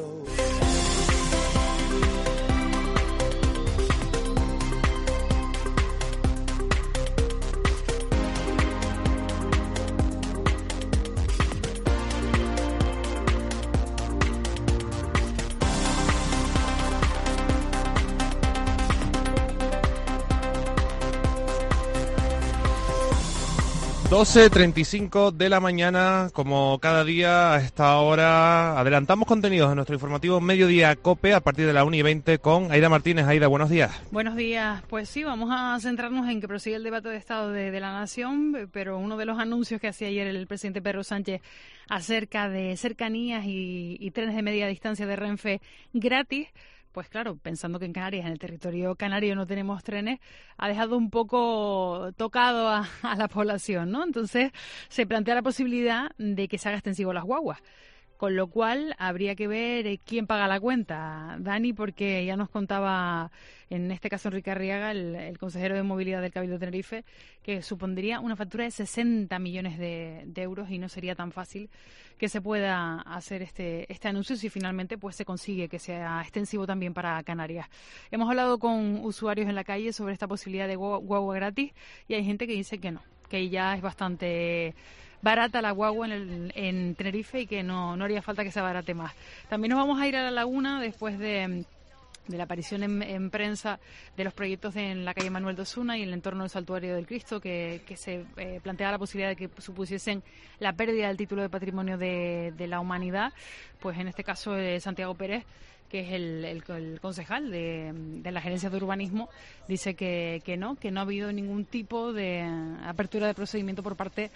doce treinta y cinco de la mañana, como cada día a esta hora, adelantamos contenidos de nuestro informativo Mediodía Cope a partir de la una y veinte con Aida Martínez. Aida, buenos días. Buenos días. Pues sí, vamos a centrarnos en que prosigue el debate de Estado de, de la Nación, pero uno de los anuncios que hacía ayer el presidente Pedro Sánchez acerca de cercanías y, y trenes de media distancia de Renfe gratis, pues claro, pensando que en Canarias, en el territorio canario no tenemos trenes, ha dejado un poco tocado a, a la población, ¿no? Entonces se plantea la posibilidad de que se haga extensivo las guaguas, con lo cual habría que ver quién paga la cuenta, Dani, porque ya nos contaba, en este caso Enrique Arriaga, el, el consejero de Movilidad del Cabildo de Tenerife, que supondría una factura de sesenta millones de, de euros y no sería tan fácil que se pueda hacer este este anuncio si finalmente pues se consigue que sea extensivo también para Canarias. Hemos hablado con usuarios en la calle sobre esta posibilidad de guagua, guagua gratis y hay gente que dice que no, que ya es bastante barata la guagua en, el, en Tenerife y que no, no haría falta que se barate más. También nos vamos a ir a la laguna después de... de la aparición en, en prensa de los proyectos de, en la calle Manuel de Osuna y en el entorno del Santuario del Cristo, que, que se eh, planteaba la posibilidad de que supusiesen la pérdida del título de patrimonio de, de la humanidad. Pues en este caso eh, Santiago Pérez, que es el, el, el concejal de, de la Gerencia de Urbanismo, dice que, que no, que no ha habido ningún tipo de apertura de procedimiento por parte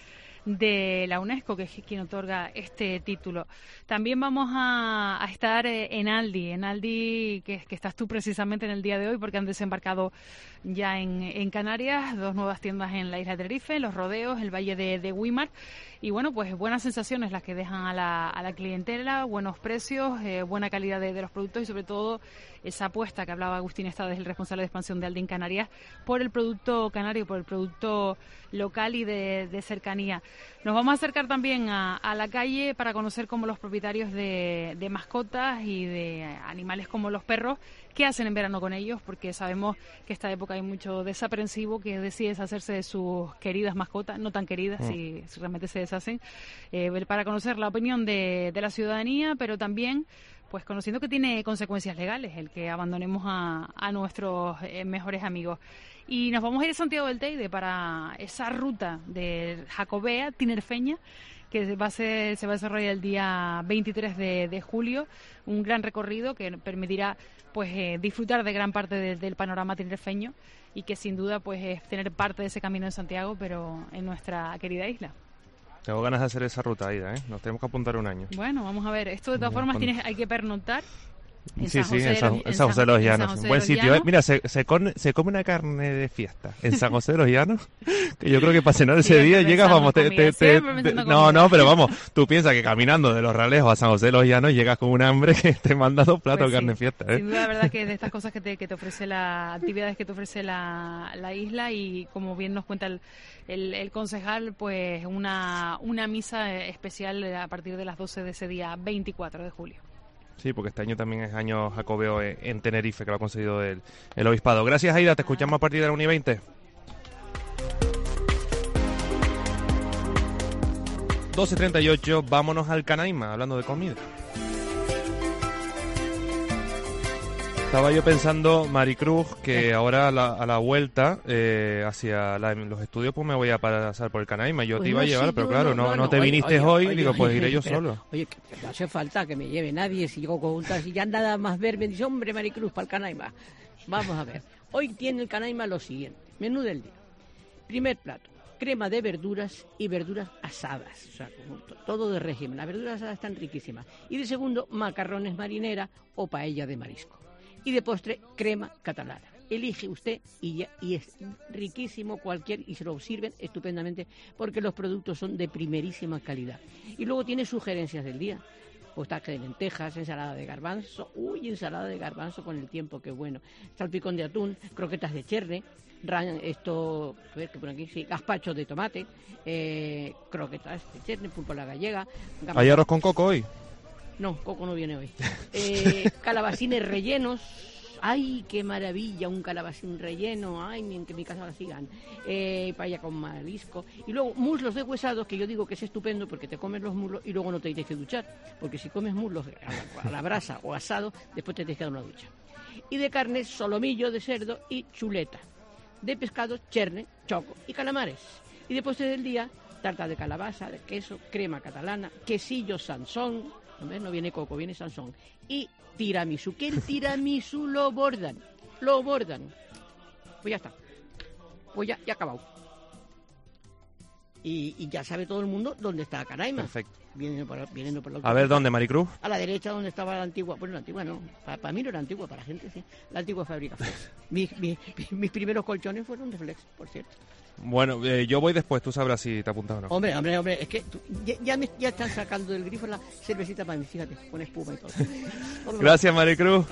de la UNESCO, que es quien otorga este título. También vamos a, a estar en Aldi, en Aldi que, que estás tú precisamente en el día de hoy, porque han desembarcado ya en, en Canarias dos nuevas tiendas en la isla de Tenerife, Los Rodeos, el Valle de, de Güímar, y bueno, pues buenas sensaciones las que dejan a la, a la clientela, buenos precios, eh, buena calidad de, de los productos y sobre todo esa apuesta que hablaba Agustín Estades, el responsable de expansión de Aldi en Canarias, por el producto canario, por el producto local y de, de cercanía. Nos vamos a acercar también a, a la calle para conocer cómo los propietarios de, de mascotas y de animales como los perros, qué hacen en verano con ellos, porque sabemos que esta época hay mucho desaprensivo que decide deshacerse de sus queridas mascotas, no tan queridas mm. si, si realmente se deshacen, eh, para conocer la opinión de, de la ciudadanía, pero también pues conociendo que tiene consecuencias legales el que abandonemos a, a nuestros eh, mejores amigos. Y nos vamos a ir a Santiago del Teide para esa ruta de Jacobea, tinerfeña, que va a ser, se va a desarrollar el día veintitrés de, de julio, un gran recorrido que permitirá pues eh, disfrutar de gran parte de, del panorama tinerfeño y que sin duda pues es tener parte de ese camino en Santiago, pero en nuestra querida isla. Tengo ganas de hacer esa ruta, Aida, ¿eh? Nos tenemos que apuntar un año. Bueno, vamos a ver. Esto de todas Cuando... formas tienes, hay que pernoctar. En sí, sí, en San, en San José de los Llanos. Un buen sitio. ¿eh? Mira, se, se, con, se come una carne de fiesta en San José de los Llanos, que yo creo que para cenar ese día llegas, vamos, te, te, te, te, no, no, pero vamos, tú piensas que caminando de los Ralejos a San José de los Llanos llegas con un hambre que te manda dos platos pues de carne de fiesta. ¿eh? Sin duda, la verdad que de estas cosas que te, que te ofrece la, actividades que te ofrece la, la isla y como bien nos cuenta el, el, el concejal, pues una, una misa especial a partir de las doce de ese día veinticuatro de julio. Sí, porque este año también es año jacobeo en Tenerife, que lo ha conseguido el, el obispado. Gracias, Aida. Te escuchamos a partir de la una y veinte. doce treinta y ocho, vámonos al Canaima, hablando de comida. Estaba yo pensando, Maricruz, que ahora a la, a la vuelta eh, hacia la, los estudios pues me voy a pasar por el Canaima. Yo pues te iba no, a llevar, sí, pero claro, no, no, no te oye, viniste oye, hoy, oye, digo, pues oye, iré yo pero, solo. Oye, no hace falta que me lleve nadie, si llego con un taxi, ya nada más verme, dice, hombre, Maricruz, para el Canaima. Vamos a ver, hoy tiene el Canaima lo siguiente, menú del día. Primer plato, crema de verduras y verduras asadas, o sea, todo de régimen. Las verduras asadas están riquísimas. Y de segundo, macarrones marinera o paella de marisco. Y de postre, crema catalana. elige usted y, ya, y es riquísimo cualquier, y se lo sirven estupendamente porque los productos son de primerísima calidad. Y luego tiene sugerencias del día. Potaje de lentejas, ensalada de garbanzo, uy, ensalada de garbanzo con el tiempo, qué bueno. Salpicón de atún, croquetas de cherne, ran, esto, a ver qué pone aquí, sí, gazpacho de tomate, eh, croquetas de cherne, pulpo a la gallega. Gamba... ¿Hay arroz con coco hoy? No, coco no viene hoy. Eh, calabacines rellenos. ¡Ay, qué maravilla! Un calabacín relleno. ¡Ay, que en mi casa la sigan! Eh, paella con marisco. Y luego muslos deshuesados, que yo digo que es estupendo porque te comes los muslos y luego no te tienes que duchar. Porque si comes muslos a la, a la brasa o asado, después te tienes que dar una ducha. Y de carne, solomillo de cerdo y chuleta. De pescado, cherne, choco y calamares. Y de postre del día, tarta de calabaza, de queso, crema catalana, quesillo sansón. ¿No, no viene coco, viene sansón. Y tiramisú, que el tiramisú lo bordan, lo bordan. Pues ya está, pues ya, ya ha acabado. Y, y ya sabe todo el mundo dónde está Canaima. Perfecto. Vienen por, vienen por la A ver, ¿dónde, Maricruz? A la derecha, donde estaba la antigua, bueno, la antigua no, para, para mí no era antigua, para la gente sí, la antigua fábrica Flex. mis, mis, mis primeros colchones fueron de Flex, por cierto. Bueno, eh, yo voy después, tú sabrás si te apuntas o no. Hombre, hombre, hombre, es que tú, ya, ya, me, ya están sacando del grifo la cervecita para mí, fíjate, con espuma y todo. Gracias, Maricruz.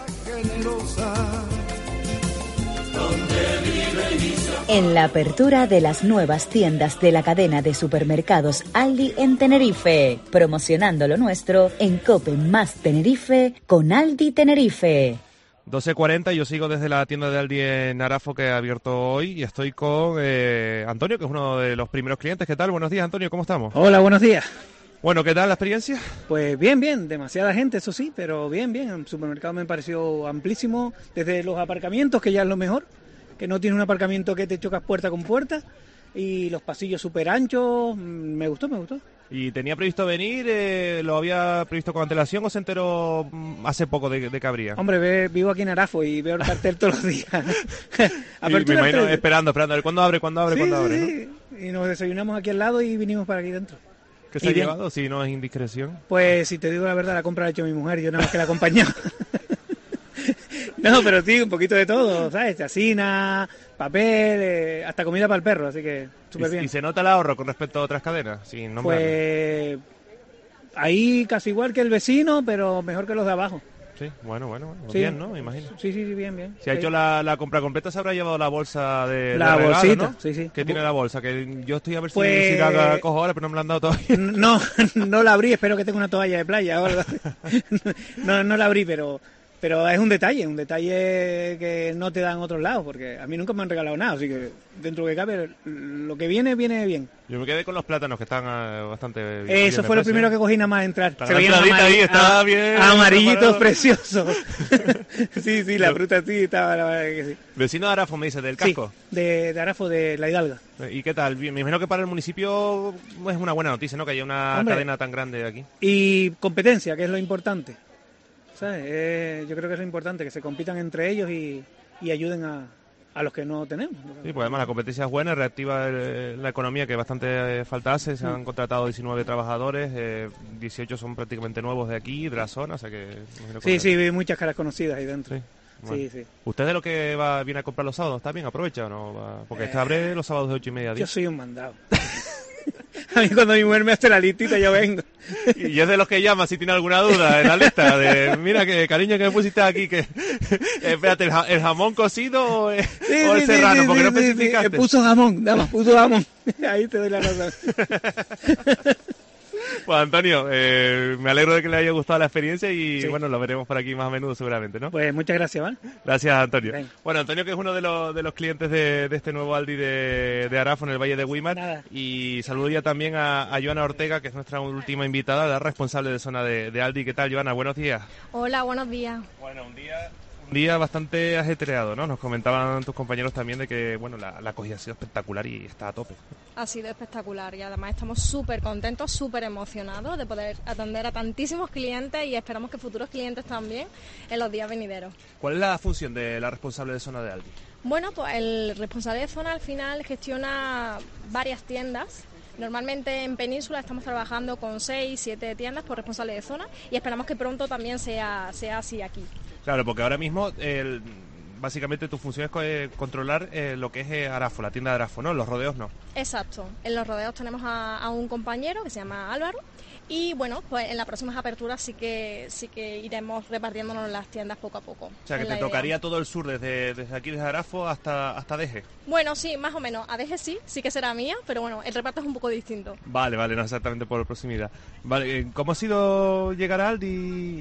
En la apertura de las nuevas tiendas de la cadena de supermercados Aldi en Tenerife, promocionando lo nuestro en COPE más Tenerife con Aldi Tenerife. doce cuarenta, yo sigo desde la tienda de Aldi en Arafo que ha abierto hoy y estoy con eh, Antonio, que es uno de los primeros clientes. ¿Qué tal? Buenos días, Antonio, ¿cómo estamos? Hola, buenos días. Bueno, ¿qué tal la experiencia? Pues bien, bien, demasiada gente, eso sí, pero bien, bien. El supermercado me pareció amplísimo, desde los aparcamientos, que ya es lo mejor, que no tiene un aparcamiento que te chocas puerta con puerta, y los pasillos súper anchos, me gustó, me gustó. ¿Y tenía previsto venir? Eh, ¿Lo había previsto con antelación o se enteró hace poco de, de que habría? Hombre, ve, vivo aquí en Arafo y veo el cartel todos los días. Y me imagino esperando, esperando, a ver cuándo abre, cuándo abre, sí, cuándo sí, abre, sí. ¿No? Y nos desayunamos aquí al lado y vinimos para aquí dentro. ¿Qué se ha llevado, si no es indiscreción? Pues si te digo la verdad, la compra la ha hecho mi mujer, yo nada más que la acompañaba. No, pero sí, un poquito de todo, ¿sabes? Chacina, papel, eh, hasta comida para el perro, así que súper bien. ¿Y se nota el ahorro con respecto a otras cadenas? Sin nombrarlo. Pues ahí casi igual que el vecino, pero mejor que los de abajo. Sí, bueno, bueno, bueno. Sí. Bien, ¿no? Me imagino. Sí, sí, sí, bien, bien. Si ha sí. hecho la, la compra completa, se habrá llevado la bolsa de, la de regalo, bolsita, ¿no? sí, sí. ¿Qué tiene la bolsa? Que yo estoy a ver si, pues... si la cojo ahora, pero no me la han dado todavía. No, no la abrí, espero que tenga una toalla de playa ahora. No, no la abrí, pero... Pero es un detalle, un detalle que no te dan en otros lados, porque a mí nunca me han regalado nada, así que dentro de que cabe, lo que viene, viene bien. Yo me quedé con los plátanos, que están uh, bastante bien. Eso fue lo primero que cogí nada más entrar. Se veían ahí, estaba a, bien. Amarillitos preciosos. Sí, sí, la fruta sí, estaba, la verdad que sí. Vecino de Arafo, me dice, del casco. Sí, de, de Arafo, de La Hidalga. ¿Y qué tal? Me imagino que para el municipio es una buena noticia, ¿no? Que haya una Hombre, cadena tan grande aquí. Y competencia, que es lo importante. ¿Sabes? Eh, yo creo que es lo importante, que se compitan entre ellos y, y ayuden a, a los que no tenemos. Sí, pues además la competencia es buena, reactiva el, la economía, que bastante eh, falta hace. Se han contratado diecinueve trabajadores, eh, dieciocho son prácticamente nuevos de aquí, de la zona, o sea que... Sí, sí, vi muchas caras conocidas ahí dentro. Sí. Bueno. Sí, sí. ¿Usted es lo que va viene a comprar los sábados? ¿Está bien? ¿Aprovecha o no? Va, porque eh, está abre los sábados de ocho y media a diez. Yo soy un mandado. A mí cuando mi mujer me hace la listita yo vengo. Y es de los que llama si tiene alguna duda en la lista de mira que cariño que me pusiste aquí que espérate, el, el jamón cocido o, sí, o el sí, serrano sí, porque sí, no especificaste. Sí, puso jamón, nada más, puso jamón. Ahí te doy la razón. Pues Antonio, eh, me alegro de que le haya gustado la experiencia y sí, bueno, lo veremos por aquí más a menudo seguramente, ¿no? Pues muchas gracias, ¿vale? Gracias, Antonio. Ven. Bueno, Antonio, que es uno de los, de los clientes de, de este nuevo Aldi de, de Arafo en el Valle de Güímar. Nada. Y saludo ya también a, a Joana Ortega, que es nuestra última invitada, la responsable de zona de, de Aldi. ¿Qué tal, Joana? Buenos días. Hola, buenos días. Bueno, un día... Un día bastante ajetreado, ¿no? Nos comentaban tus compañeros también de que, bueno, la, la acogida ha sido espectacular y está a tope. Ha sido espectacular y además estamos súper contentos, súper emocionados de poder atender a tantísimos clientes y esperamos que futuros clientes también en los días venideros. ¿Cuál es la función de la responsable de zona de Aldi? Bueno, pues el responsable de zona al final gestiona varias tiendas. Normalmente en Península estamos trabajando con seis, siete tiendas por responsable de zona y esperamos que pronto también sea, sea así aquí. Claro, porque ahora mismo el, básicamente tu función es eh, controlar eh, lo que es eh, Arafo, la tienda de Arafo, ¿no? Los rodeos no. Exacto. En los rodeos tenemos a, a un compañero que se llama Álvaro. Y bueno, pues en las próximas aperturas sí que sí que iremos repartiéndonos las tiendas poco a poco. O sea, que te idea. tocaría todo el sur, desde, desde aquí, desde Arafo hasta, hasta Adeje. Bueno, sí, más o menos. Adeje sí, sí que será mía, pero bueno, el reparto es un poco distinto. Vale, vale, no exactamente por proximidad. Vale, ¿cómo ha sido llegar a Aldi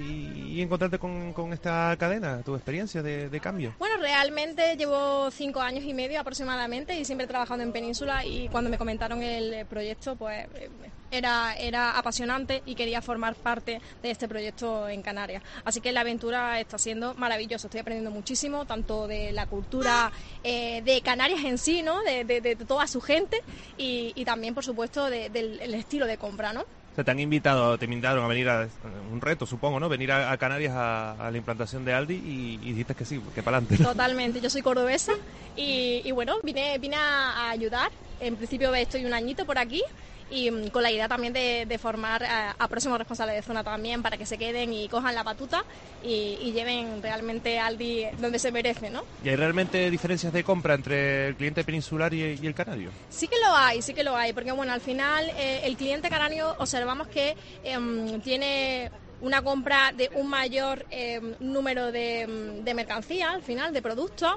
y, y encontrarte con, con esta cadena? ¿Tu experiencia de, de cambio? Bueno, realmente llevo cinco años y medio aproximadamente y siempre trabajando en Península, y cuando me comentaron el proyecto, pues era, era apasionante y quería formar parte de este proyecto en Canarias. Así que la aventura está siendo maravillosa, estoy aprendiendo muchísimo, tanto de la cultura eh, de Canarias en sí, ¿no? de, de, de toda su gente y, y también, por supuesto, de, del el estilo de compra, ¿no? O sea, te han invitado, te invitaron a venir a un reto, supongo, ¿no? Venir a, a Canarias a, a la implantación de Aldi y, y dijiste que sí, que para adelante, ¿no? Totalmente, yo soy cordobesa y, y bueno, vine, vine a, a ayudar. En principio estoy un añito por aquí y um, con la idea también de, de formar a, a próximos responsables de zona también para que se queden y cojan la batuta y, y lleven realmente Aldi donde se merece, ¿no? ¿Y hay realmente diferencias de compra entre el cliente peninsular y, y el canario? Sí que lo hay, sí que lo hay, porque bueno, al final eh, el cliente canario observamos que eh, tiene una compra de un mayor eh, número de, de mercancía, al final, de productos,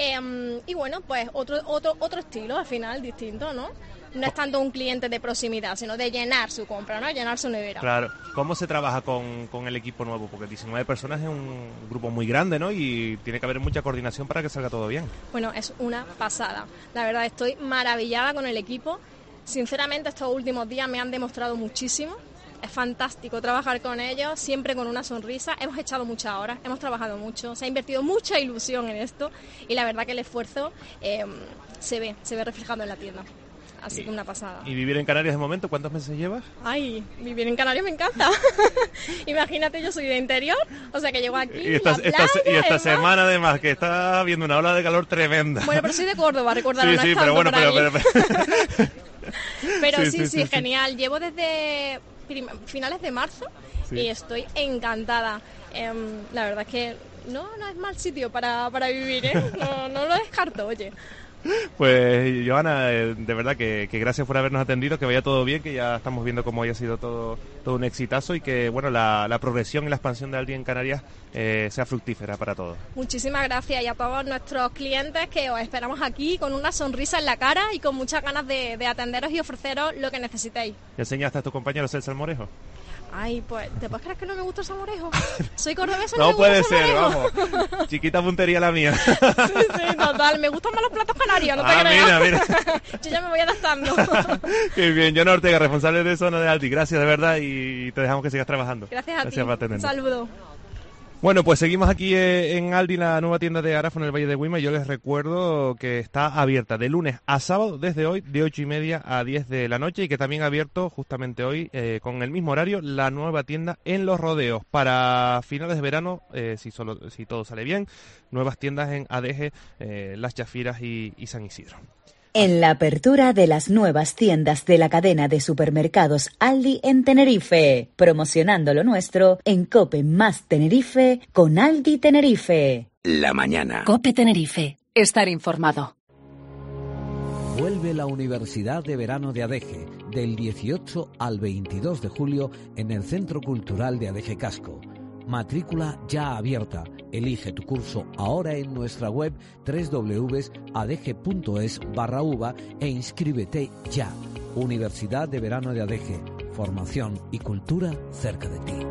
eh, y bueno, pues otro, otro, otro estilo, al final, distinto, ¿no? No es tanto un cliente de proximidad, sino de llenar su compra, ¿no? Llenar su nevera. Claro. ¿Cómo se trabaja con, con el equipo nuevo? Porque diecinueve personas es un grupo muy grande, ¿no? Y tiene que haber mucha coordinación para que salga todo bien. Bueno, es una pasada. La verdad, estoy maravillada con el equipo. Sinceramente, estos últimos días me han demostrado muchísimo. Es fantástico trabajar con ellos, siempre con una sonrisa. Hemos echado muchas horas, hemos trabajado mucho, se ha invertido mucha ilusión en esto y la verdad que el esfuerzo eh, se ve, se ve reflejado en la tienda. Así que una pasada. ¿Y vivir en Canarias de momento cuántos meses llevas? Ay, vivir en Canarias me encanta. Imagínate, yo soy de interior, o sea que llego aquí, y esta, la playa, esta, y esta además. semana además que está viendo una ola de calor tremenda. Bueno, pero soy de Córdoba, recordarán. Sí, no sí, es pero tanto bueno, para pero, mí. pero, pero... Pero sí, Sí, sí, sí, sí, sí, sí. genial. Llevo desde prim- finales de marzo Sí. y estoy encantada. Em, la verdad es que no, no es mal sitio para, para vivir, ¿eh? No, no lo descarto, oye. Pues Joana, eh, de verdad que, que gracias por habernos atendido, que vaya todo bien, que ya estamos viendo cómo haya sido todo, todo un exitazo y que bueno la, la progresión y la expansión de Aldi en Canarias eh, sea fructífera para todos. Muchísimas gracias y a todos nuestros clientes que os esperamos aquí con una sonrisa en la cara y con muchas ganas de, de atenderos y ofreceros lo que necesitéis. ¿Le enseñaste a tus compañeros el salmorejo? Ay, pues, ¿te puedes creer que no me gusta el salmorejo? Soy cordobesa y No me gusta puede el ser, salmorejo. vamos. Chiquita puntería la mía. Sí, sí, total. Me gustan más los platos canarios, no te Ah, creas. mira, mira. Yo ya me voy adaptando. Qué bien, Joana Ortega, responsable de zona de Aldi. Gracias de verdad y te dejamos que sigas trabajando. Gracias a Gracias ti. por atendernos. Un saludo. Bueno, pues seguimos aquí eh, en Aldi, la nueva tienda de Arafo en el Valle de Guima. Yo les recuerdo que está abierta de lunes a sábado, desde hoy, de ocho y media a diez de la noche, y que también ha abierto justamente hoy, eh, con el mismo horario, la nueva tienda en Los Rodeos. Para finales de verano, eh, si, solo, si todo sale bien, nuevas tiendas en Adeje, eh, Las Chafiras y, y San Isidro. En la apertura de las nuevas tiendas de la cadena de supermercados Aldi en Tenerife, promocionando lo nuestro en COPE más Tenerife con Aldi Tenerife. La mañana. COPE Tenerife. Estar informado. Vuelve la Universidad de Verano de Adeje del dieciocho al veintidós de julio en el Centro Cultural de Adeje Casco. Matrícula ya abierta. Elige tu curso ahora en nuestra web doble u doble u doble u punto adeje punto es barra uva e inscríbete ya. Universidad de Verano de Adeje. Formación y cultura cerca de ti.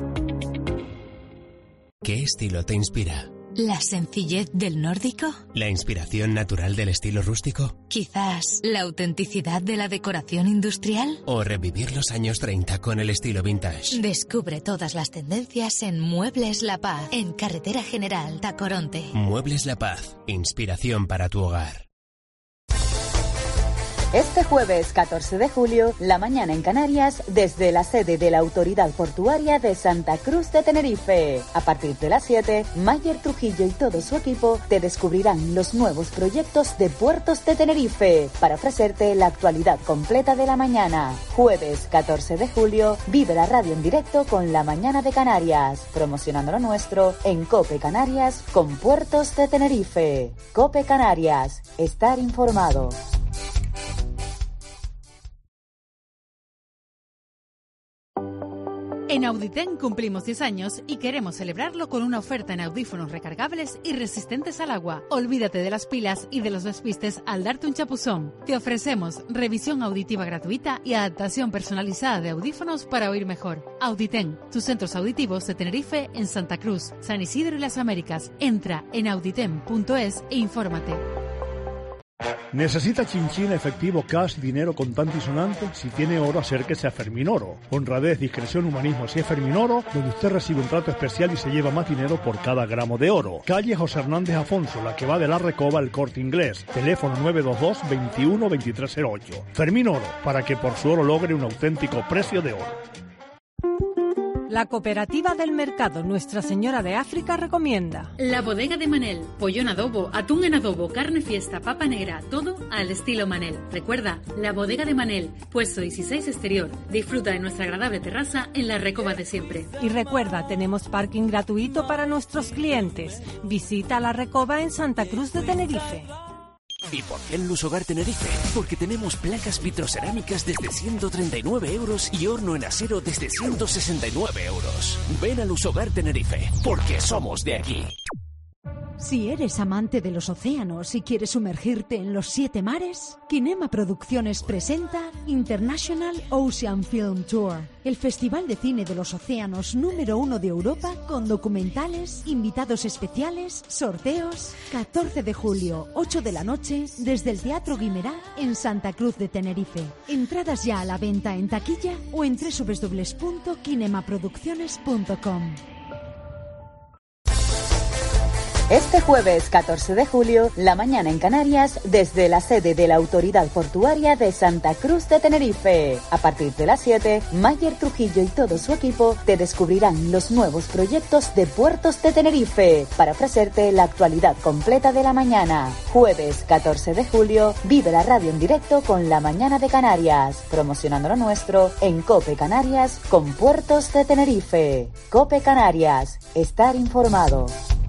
¿Qué estilo te inspira? ¿La sencillez del nórdico? ¿La inspiración natural del estilo rústico? ¿Quizás la autenticidad de la decoración industrial? ¿O revivir los años treinta con el estilo vintage? Descubre todas las tendencias en Muebles La Paz, en Carretera General Tacoronte. Muebles La Paz. Inspiración para tu hogar. Este jueves catorce de julio, la mañana en Canarias, desde la sede de la Autoridad Portuaria de Santa Cruz de Tenerife. A partir de las siete, Mayer Trujillo y todo su equipo te descubrirán los nuevos proyectos de Puertos de Tenerife para ofrecerte la actualidad completa de la mañana. Jueves catorce de julio, vive la radio en directo con La Mañana de Canarias, promocionando lo nuestro en COPE Canarias con Puertos de Tenerife. COPE Canarias, estar informado. En Auditen cumplimos diez años y queremos celebrarlo con una oferta en audífonos recargables y resistentes al agua. Olvídate de las pilas y de los despistes al darte un chapuzón. Te ofrecemos revisión auditiva gratuita y adaptación personalizada de audífonos para oír mejor. Auditen, tus centros auditivos de Tenerife en Santa Cruz, San Isidro y las Américas. Entra en auditen punto es e infórmate. ¿Necesita chinchín, efectivo, cash, dinero contante y sonante? Si tiene oro, acérquese a Ferminoro. Honradez, discreción, humanismo. Si es Ferminoro, donde usted recibe un trato especial y se lleva más dinero por cada gramo de oro. Calle José Hernández Afonso, la que va de la Recoba al Corte Inglés. Teléfono nueve dos dos, veintiuno, veintitrés cero ocho. Ferminoro, para que por su oro logre un auténtico precio de oro. La Cooperativa del Mercado Nuestra Señora de África recomienda La Bodega de Manel, pollo en adobo, atún en adobo, carne fiesta, papa negra, todo al estilo Manel. Recuerda, La Bodega de Manel, puesto dieciséis exterior. Disfruta de nuestra agradable terraza en la Recoba de siempre. Y recuerda, tenemos parking gratuito para nuestros clientes. Visita la Recoba en Santa Cruz de Tenerife. ¿Y por qué en Lusogar Tenerife? Porque tenemos placas vitrocerámicas desde ciento treinta y nueve euros y horno en acero desde ciento sesenta y nueve euros. Ven a Lusogar Tenerife, porque somos de aquí. Si eres amante de los océanos y quieres sumergirte en los siete mares, Kinema Producciones presenta International Ocean Film Tour, el festival de cine de los océanos número uno de Europa, con documentales, invitados especiales, sorteos. catorce de julio, ocho de la noche, desde el Teatro Guimerá en Santa Cruz de Tenerife. Entradas ya a la venta en taquilla o en doble u doble u doble u punto kinema producciones punto com. Este jueves catorce de julio, la mañana en Canarias, desde la sede de la Autoridad Portuaria de Santa Cruz de Tenerife. A partir de las siete, Mayer Trujillo y todo su equipo te descubrirán los nuevos proyectos de Puertos de Tenerife para ofrecerte la actualidad completa de la mañana. Jueves catorce de julio, vive la radio en directo con La Mañana de Canarias, promocionando lo nuestro en COPE Canarias con Puertos de Tenerife. COPE Canarias, estar informado.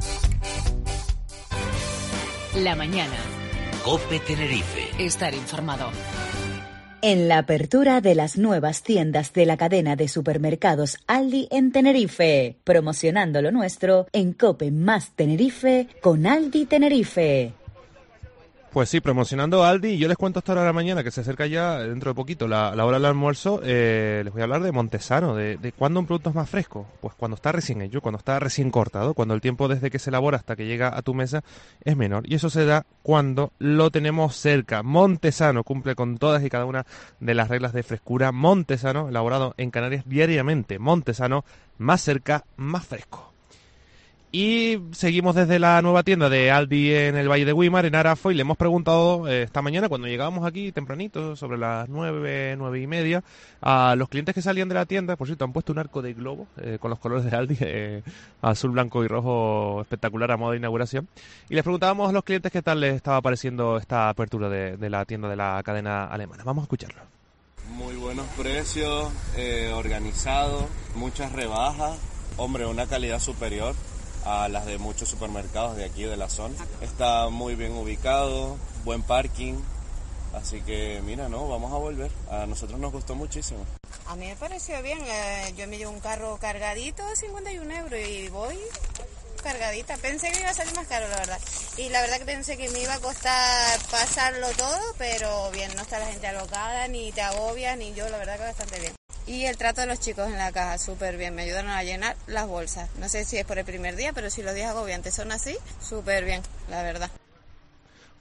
La mañana. COPE Tenerife. Estar informado. En la apertura de las nuevas tiendas de la cadena de supermercados Aldi en Tenerife, promocionando lo nuestro en COPE más Tenerife con Aldi Tenerife. Pues sí, promocionando Aldi, y yo les cuento hasta ahora de la mañana, que se acerca ya dentro de poquito la, la hora del almuerzo. Eh, les voy a hablar de Montesano, de, de cuándo un producto es más fresco. Pues cuando está recién hecho, cuando está recién cortado, cuando el tiempo desde que se elabora hasta que llega a tu mesa es menor. Y eso se da cuando lo tenemos cerca. Montesano cumple con todas y cada una de las reglas de frescura. Montesano, elaborado en Canarias diariamente. Montesano, más cerca, más fresco. Y seguimos desde la nueva tienda de Aldi en el Valle de Guimar, en Arafo, y le hemos preguntado eh, esta mañana, cuando llegábamos aquí tempranito, sobre las nueve, nueve y media, a los clientes que salían de la tienda. Por cierto, han puesto un arco de globo eh, con los colores de Aldi, eh, azul, blanco y rojo, espectacular a modo de inauguración. Y les preguntábamos a los clientes qué tal les estaba pareciendo esta apertura de, de la tienda de la cadena alemana. Vamos a escucharlo. Muy buenos precios, eh, organizado, muchas rebajas, hombre, una calidad superior a las de muchos supermercados de aquí de la zona. Está muy bien ubicado, buen parking, así que mira, no, vamos a volver. A nosotros nos gustó muchísimo. A mí me pareció bien, eh, yo me llevo un carro cargadito de cincuenta y un euros y voy cargadita. Pensé que iba a salir más caro, la verdad. Y la verdad que pensé que me iba a costar pasarlo todo, pero bien, no está la gente alocada, ni te agobia, ni yo, la verdad que bastante bien. Y el trato de los chicos en la caja, súper bien, me ayudaron a llenar las bolsas. No sé si es por el primer día, pero si los días agobiantes son así, súper bien, la verdad.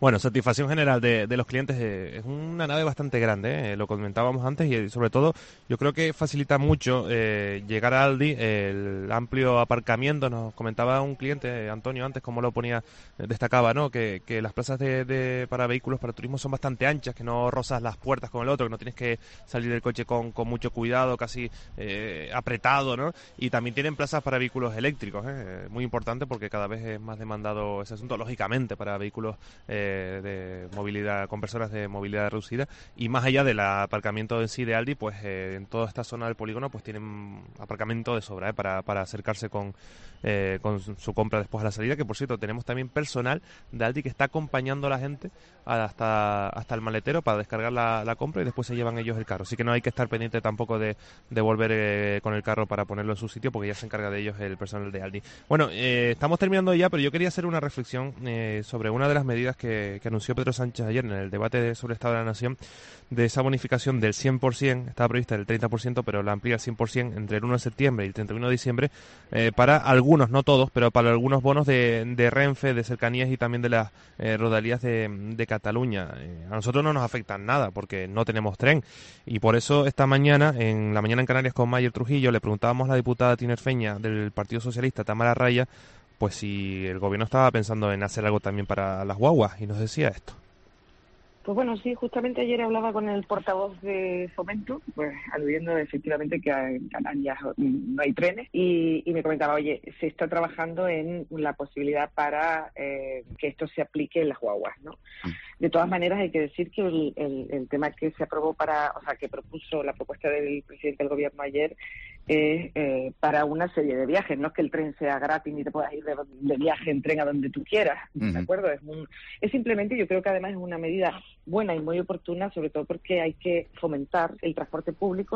Bueno, satisfacción general de, de los clientes. Eh, es una nave bastante grande, eh, lo comentábamos antes, y sobre todo yo creo que facilita mucho eh, llegar a Aldi, el amplio aparcamiento. Nos comentaba un cliente, Antonio, antes, como lo ponía, eh, destacaba, ¿no? Que, que las plazas de, de, para vehículos, para turismo, son bastante anchas, que no rozas las puertas con el otro, que no tienes que salir del coche con, con mucho cuidado, casi eh, apretado, ¿no? Y también tienen plazas para vehículos eléctricos, ¿eh? Muy importante porque cada vez es más demandado ese asunto, lógicamente, para vehículos eh, de movilidad, con personas de movilidad reducida. Y más allá del aparcamiento en sí de Aldi, pues eh, en toda esta zona del polígono pues tienen aparcamiento de sobra, ¿eh? para, para acercarse con, eh, con su compra después a la salida, que por cierto tenemos también personal de Aldi que está acompañando a la gente hasta, hasta el maletero para descargar la, la compra, y después se llevan ellos el carro. Así que no hay que estar pendiente tampoco de, de volver eh, con el carro para ponerlo en su sitio, porque ya se encarga de ellos el personal de Aldi. Bueno, eh, estamos terminando ya, pero yo quería hacer una reflexión eh, sobre una de las medidas que que anunció Pedro Sánchez ayer en el debate sobre el Estado de la Nación, de esa bonificación del cien por ciento, estaba prevista del treinta por ciento, pero la amplía al cien por ciento entre el uno de septiembre y el treinta y uno de diciembre, eh, para algunos, no todos, pero para algunos bonos de, de Renfe, de cercanías y también de las eh, rodalías de, de Cataluña. Eh, a nosotros no nos afectan nada porque no tenemos tren, y por eso esta mañana, en la mañana en Canarias con Mayer Trujillo, le preguntábamos a la diputada tinerfeña del Partido Socialista, Tamara Raya, pues si el gobierno estaba pensando en hacer algo también para las guaguas, y nos decía esto. Pues bueno, sí, justamente ayer hablaba con el portavoz de Fomento, pues aludiendo efectivamente que en Canarias no hay trenes, y, y me comentaba, oye, se está trabajando en la posibilidad para eh, que esto se aplique en las guaguas, ¿no? De todas maneras, hay que decir que el, el, el tema que se aprobó para, o sea, que propuso la propuesta del presidente del gobierno ayer es eh, para una serie de viajes. No es que el tren sea gratis ni te puedas ir de, de viaje en tren a donde tú quieras, ¿de uh-huh. acuerdo? Es, un, es simplemente, yo creo que además es una medida buena y muy oportuna, sobre todo porque hay que fomentar el transporte público.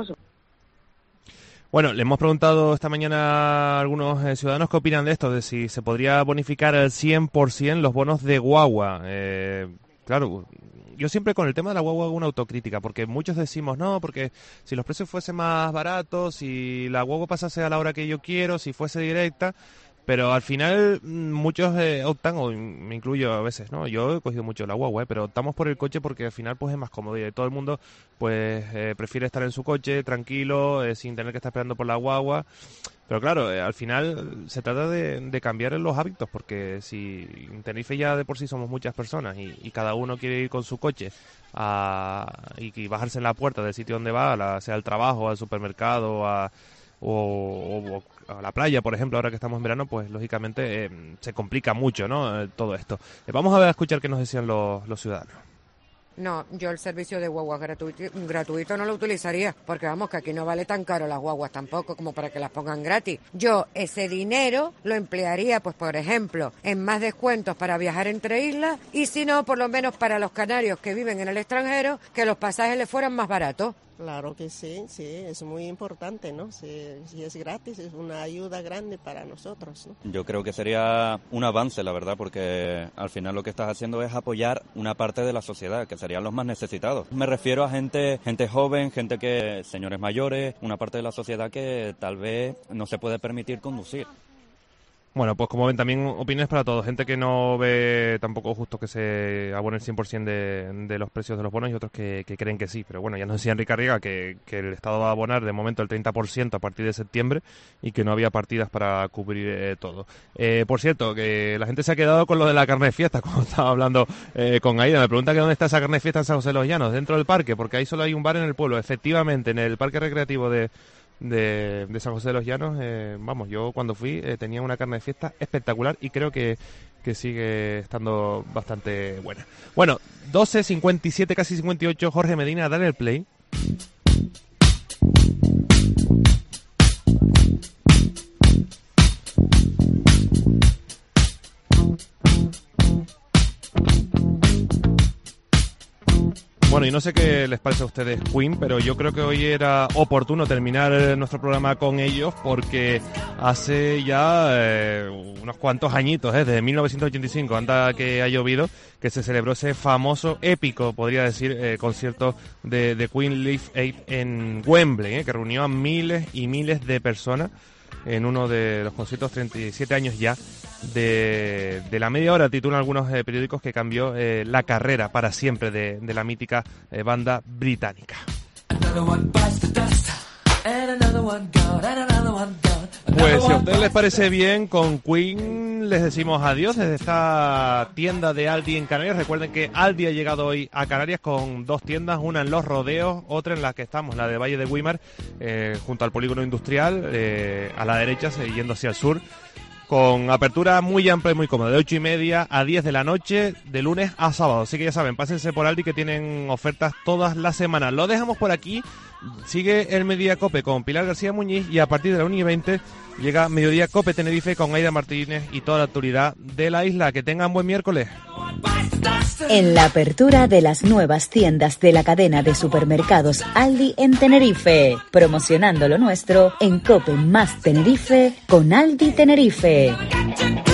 Bueno, le hemos preguntado esta mañana a algunos eh, ciudadanos qué opinan de esto, de si se podría bonificar al cien por ciento los bonos de guagua. Eh, claro, yo siempre con el tema de la guagua hago una autocrítica, porque muchos decimos, no, porque si los precios fuesen más baratos, si la guagua pasase a la hora que yo quiero, si fuese directa... Pero al final muchos eh, optan, o me incluyo a veces, ¿no? Yo he cogido mucho la guagua, ¿eh? Pero optamos por el coche porque al final pues es más cómodo, y todo el mundo pues eh, prefiere estar en su coche tranquilo, eh, sin tener que estar esperando por la guagua. Pero claro, eh, al final se trata de, de cambiar los hábitos, porque si en Tenerife ya de por sí somos muchas personas y, y cada uno quiere ir con su coche a, y, y bajarse en la puerta del sitio donde va, a la, sea al trabajo, al supermercado, a... O, o a la playa, por ejemplo, ahora que estamos en verano, pues lógicamente eh, se complica mucho, ¿no? Eh, todo esto. Eh, vamos a ver, a escuchar qué nos decían los, los ciudadanos. No, yo el servicio de guaguas gratuito, gratuito no lo utilizaría, porque vamos, que aquí no vale tan caro las guaguas tampoco como para que las pongan gratis. Yo ese dinero lo emplearía, pues por ejemplo, en más descuentos para viajar entre islas, y si no, por lo menos para los canarios que viven en el extranjero, que los pasajes les fueran más baratos. Claro que sí, sí, es muy importante, ¿no? Si, si es gratis, es una ayuda grande para nosotros, ¿no? Yo creo que sería un avance, la verdad, porque al final lo que estás haciendo es apoyar una parte de la sociedad, que serían los más necesitados. Me refiero a gente, gente joven, gente que, señores mayores, una parte de la sociedad que tal vez no se puede permitir conducir. Bueno, pues como ven, también opiniones para todos. Gente que no ve tampoco justo que se abone el cien por ciento de, de los precios de los bonos, y otros que, que creen que sí. Pero bueno, ya nos decía Enrique Arriaga que, que el Estado va a abonar de momento el treinta por ciento a partir de septiembre, y que no había partidas para cubrir eh, todo. Eh, por cierto, que la gente se ha quedado con lo de la carne de fiesta, como estaba hablando eh, con Aida. Me pregunta que dónde está esa carne de fiesta en San José de los Llanos, dentro del parque, porque ahí solo hay un bar en el pueblo. Efectivamente, en el parque recreativo de... De, de San José de los Llanos, eh, vamos, yo cuando fui eh, tenía una carne de fiesta espectacular, y creo que, que sigue estando bastante buena. Bueno, doce cincuenta y siete, casi cincuenta y ocho, Jorge Medina, dale el play. Bueno, y no sé qué les parece a ustedes Queen, pero yo creo que hoy era oportuno terminar nuestro programa con ellos, porque hace ya eh, unos cuantos añitos, eh, desde mil novecientos ochenta y cinco, anda que ha llovido, que se celebró ese famoso, épico, podría decir, eh, concierto de, de Queen Live Aid en Wembley, eh, que reunió a miles y miles de personas en uno de los conciertos, treinta y siete años ya de, de la media hora, titulan algunos eh, periódicos, que cambió eh, la carrera para siempre de, de la mítica eh, banda británica. Pues si a ustedes les parece bien, con Queen les decimos adiós desde esta tienda de Aldi en Canarias. Recuerden que Aldi ha llegado hoy a Canarias con dos tiendas, una en Los Rodeos, otra en la que estamos, la de Valle de Guimar, eh, junto al polígono industrial, eh, a la derecha, yendo hacia el sur, con apertura muy amplia y muy cómoda, de ocho y media a diez de la noche, de lunes a sábado. Así que ya saben, pásense por Aldi, que tienen ofertas todas las semanas. Lo dejamos por aquí. Sigue el Mediodía Cope con Pilar García Muñiz, y a partir de la una y veinte llega Mediodía Cope Tenerife con Aida Martínez y toda la actualidad de la isla. Que tengan buen miércoles. En la apertura de las nuevas tiendas de la cadena de supermercados Aldi en Tenerife, promocionando lo nuestro en Cope más Tenerife con Aldi Tenerife.